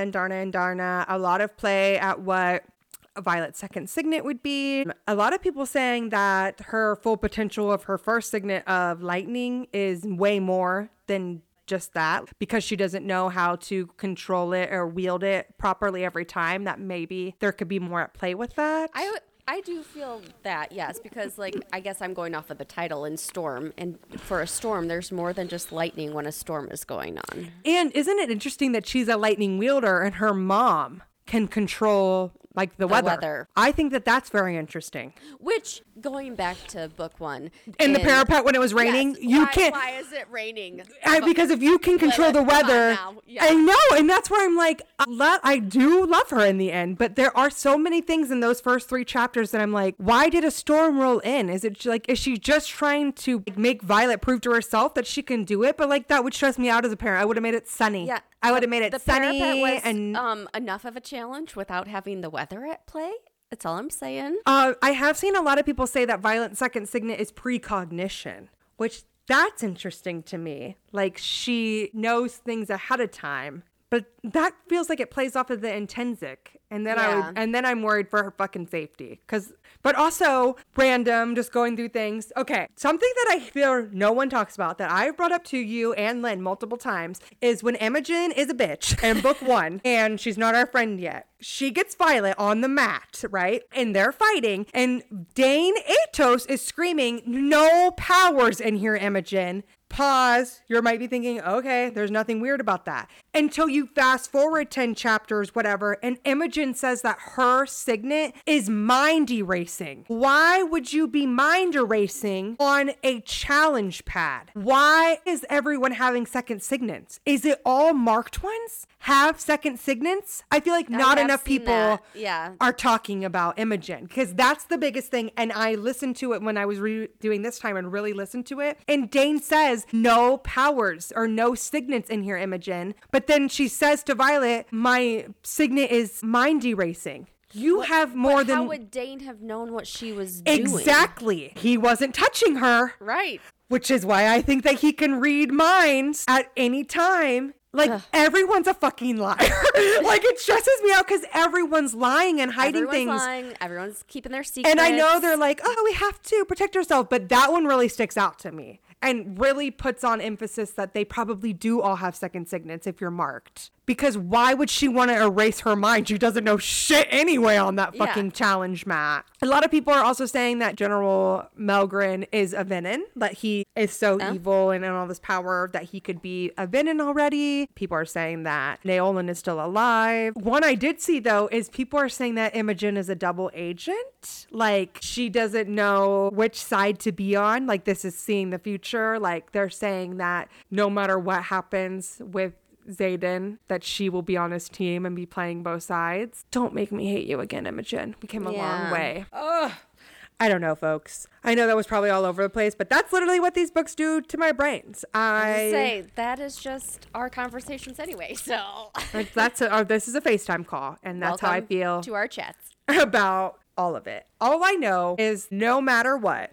Andarna. A lot of play at what Violet's second signet would be. A lot of people saying that her full potential of her first signet of lightning is way more than just that, because she doesn't know how to control it or wield it properly every time, that maybe there could be more at play with that. I do feel that, yes, because like I guess I'm going off of the title in Storm, and for a storm there's more than just lightning when a storm is going on. And isn't it interesting that she's a lightning wielder and her mom can control like the weather. I think that that's very interesting. Which, going back to book one. In the parapet when it was raining, yes, why is it raining? Because if you can control the weather, I know. And that's where I'm like, I do love her in the end. But there are so many things in those first 3 chapters that I'm like, why did a storm roll in? Is she just trying to make Violet prove to herself that she can do it? But like, that would stress me out as a parent. I would have made it sunny. Yeah. I would have made it sunny. Was, and enough of a challenge without having the weather at play. That's all I'm saying. I have seen a lot of people say that Violet's second signet is precognition, which that's interesting to me. Like, she knows things ahead of time, but that feels like it plays off of the intrinsic. And then I'm worried for her fucking safety. But also random, just going through things. Okay, something that I feel no one talks about that I've brought up to you and Lynn multiple times is when Imogen is a bitch in book 1 and she's not our friend yet. She gets Violet on the mat, right? And they're fighting. And Dane Atos is screaming, "No powers in here, Imogen." Pause. You might be thinking, okay, there's nothing weird about that. Until you fast forward 10 chapters, whatever, and Imogen says that her signet is mind erasing. Why would you be mind erasing on a challenge pad? Why is everyone having second signets? Is it all marked ones have second signets? I feel like not enough people are talking about Imogen, because that's the biggest thing. And I listened to it when I was doing this time and really listened to it. And Dane says, "No powers or no signets in here, Imogen." But then she says to Violet, "My signet is mind erasing." You have more than... How would Dane have known what she was doing? Exactly. He wasn't touching her. Right. Which is why I think that he can read minds at any time. Like, everyone's a fucking liar. Like, it stresses me out because everyone's lying and hiding things. Lying. Everyone's keeping their secrets. And I know they're like, oh, we have to protect ourselves. But that one really sticks out to me and really puts on emphasis that they probably do all have second signets if you're marked. Because why would she want to erase her mind? She doesn't know shit anyway on that fucking challenge mat. A lot of people are also saying that General Melgren is a villain, that he is so evil and all this power that he could be a villain already. People are saying that Naolan is still alive. One I did see, though, is people are saying that Imogen is a double agent. Like, she doesn't know which side to be on. Like, this is seeing the future. Like, they're saying that no matter what happens with Xaden, that she will be on his team and be playing both sides. Don't make me hate you again, Imogen. We came a long way. Ugh. I don't know, folks. I know that was probably all over the place, but that's literally what these books do to my brains. I say that is just our conversations anyway. So this is a FaceTime call, and that's how I feel to our chats about all of it. All I know is no matter what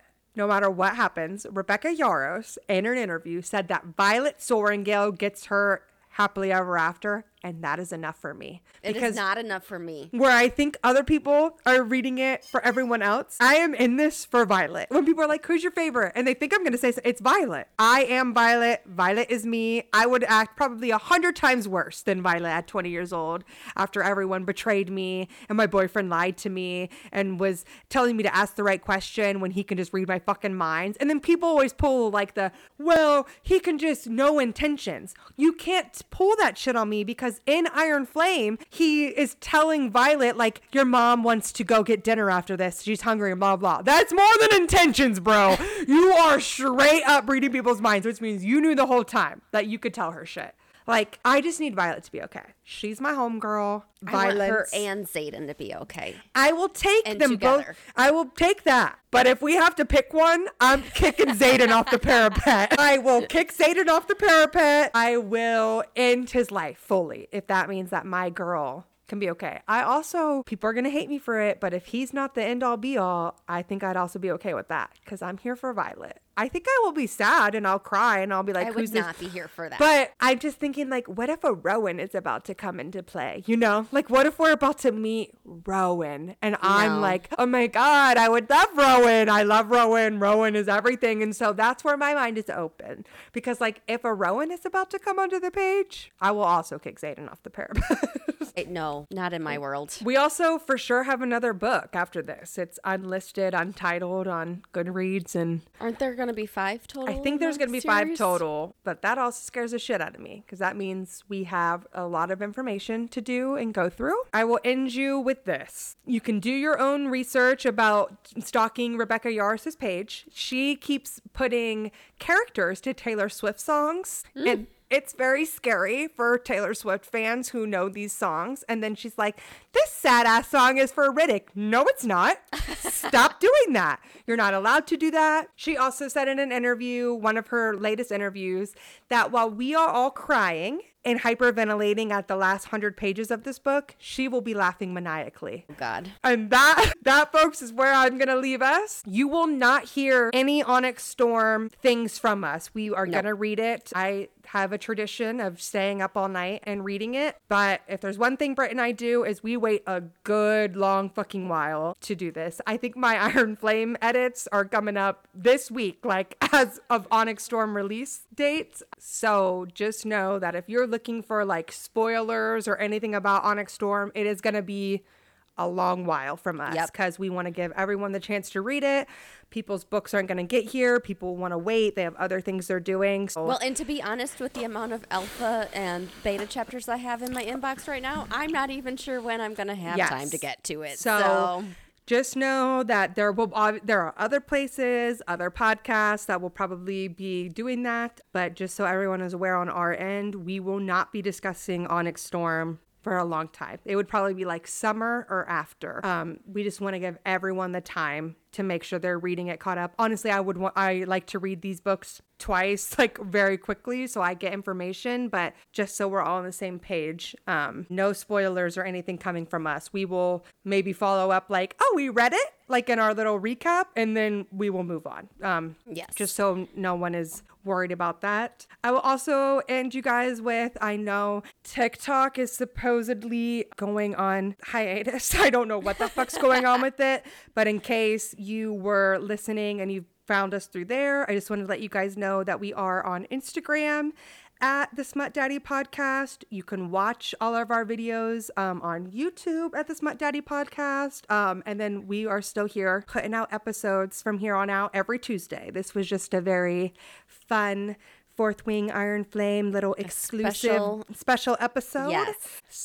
happens, Rebecca Yarros in her interview said that Violet Sorrengail gets her happily ever after, and that is enough for me. It is not enough for me. Where I think other people are reading it for everyone else, I am in this for Violet. When people are like, who's your favorite? And they think I'm going to say, it's Violet. I am Violet. Violet is me. I would act probably 100 times worse than Violet at 20 years old after everyone betrayed me and my boyfriend lied to me and was telling me to ask the right question when he can just read my fucking minds. And then people always pull like he can just know intentions. You can't pull that shit on me, because in Iron Flame, he is telling Violet, like, your mom wants to go get dinner after this. She's hungry and blah, blah. That's more than intentions, bro. You are straight up reading people's minds, which means you knew the whole time that you could tell her shit. Like, I just need Violet to be okay. She's my homegirl. I want Violet. her and Zayden to be okay. I will take And them together. both. I will take that. But if we have to pick one, I'm kicking Zayden off the parapet. I will kick Zayden off the parapet. I will end his life fully if that means that my girl can be okay. I also, people are going to hate me for it, but if he's not the end all be all, I think I'd also be okay with that because I'm here for Violet. I think I will be sad and I'll cry and I'll be like, I who's would this? not be here for that. But I'm just thinking, like, what if a Rowan is about to come into play? You know, like, what if we're about to meet Rowan and I'm No. like, oh my God, I would love Rowan. I love Rowan. Rowan is everything. And so that's where my mind is open because, like, if a Rowan is about to come onto the page, I will also kick Zayden off the parapet. No, not in my world. We also for sure have another book after this. It's unlisted, untitled on Goodreads, and Aren't there going to be 5 total? I think there's in going to be that 5 series? total, but that also scares the shit out of me because that means we have a lot of information to do and go through. I will end you with this. You can do your own research about stalking Rebecca Yaros's page. She keeps putting characters to Taylor Swift songs, and it's very scary for Taylor Swift fans who know these songs. And then she's like, this sad ass song is for Riddick. No, it's not. Stop doing that. You're not allowed to do that. She also said in an interview, one of her latest interviews, that while we are all crying and hyperventilating at the last 100 pages of this book, she will be laughing maniacally. Oh, God. And that, folks, is where I'm going to leave us. You will not hear any Onyx Storm things from us. We are going to read it. I have a tradition of staying up all night and reading it. But if there's one thing Britt and I do is we wait a good long fucking while to do this. I think my Iron Flame edits are coming up this week, like as of Onyx Storm release dates. So just know that if you're looking for like spoilers or anything about Onyx Storm, it is going to be a long while from us because we want to give everyone the chance to read it. People's books aren't going to get here. People want to wait. They have other things they're doing. So. Well, and to be honest, with the amount of alpha and beta chapters I have in my inbox right now, I'm not even sure when I'm going to have time to get to it. So just know that there are other places, other podcasts that will probably be doing that. But just so everyone is aware on our end, we will not be discussing Onyx Storm for a long time. It would probably be like summer or after. We just want to give everyone the time to make sure they're reading it caught up. Honestly, I like to read these books twice, like very quickly, so I get information, but just so we're all on the same page. No spoilers or anything coming from us. We will maybe follow up like, oh, we read it, like in our little recap, and then we will move on. Yes. Just so no one is worried about that. I will also end you guys with, I know TikTok is supposedly going on hiatus. I don't know what the fuck's going on with it, but in case you were listening and you found us through there, I just wanted to let you guys know that we are on Instagram at the Smut Daddy Podcast. You can watch all of our videos on YouTube at the Smut Daddy Podcast. And then we are still here putting out episodes from here on out every Tuesday. This was just a very fun Fourth Wing Iron Flame little exclusive special episode. Yes.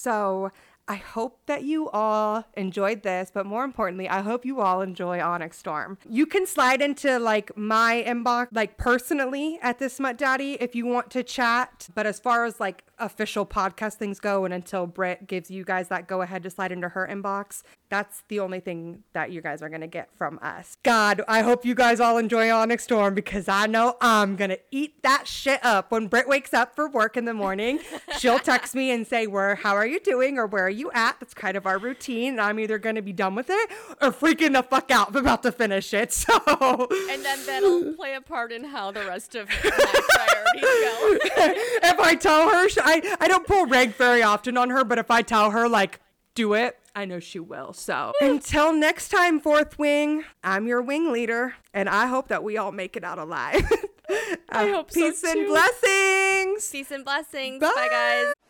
So I hope that you all enjoyed this, but more importantly, I hope you all enjoy Onyx Storm. You can slide into like my inbox, like personally at this Smut Daddy if you want to chat. But as far as like official podcast things go, and until Britt gives you guys that go ahead to slide into her inbox, that's the only thing that you guys are going to get from us. God, I hope you guys all enjoy Onyx Storm because I know I'm going to eat that shit up. When Britt wakes up for work in the morning, she'll text me and say, how are you doing? Or where are you at? That's kind of our routine. And I'm either going to be done with it or freaking the fuck out about to finish it. So. And then that'll play a part in how the rest of my priorities go. If I tell her, I don't pull rank very often on her, but if I tell her, like, do it, I know she will. So until next time, Fourth Wing, I'm your wing leader, and I hope that we all make it out alive. I hope so, Peace and too. blessings. Peace and blessings. Bye. Bye guys.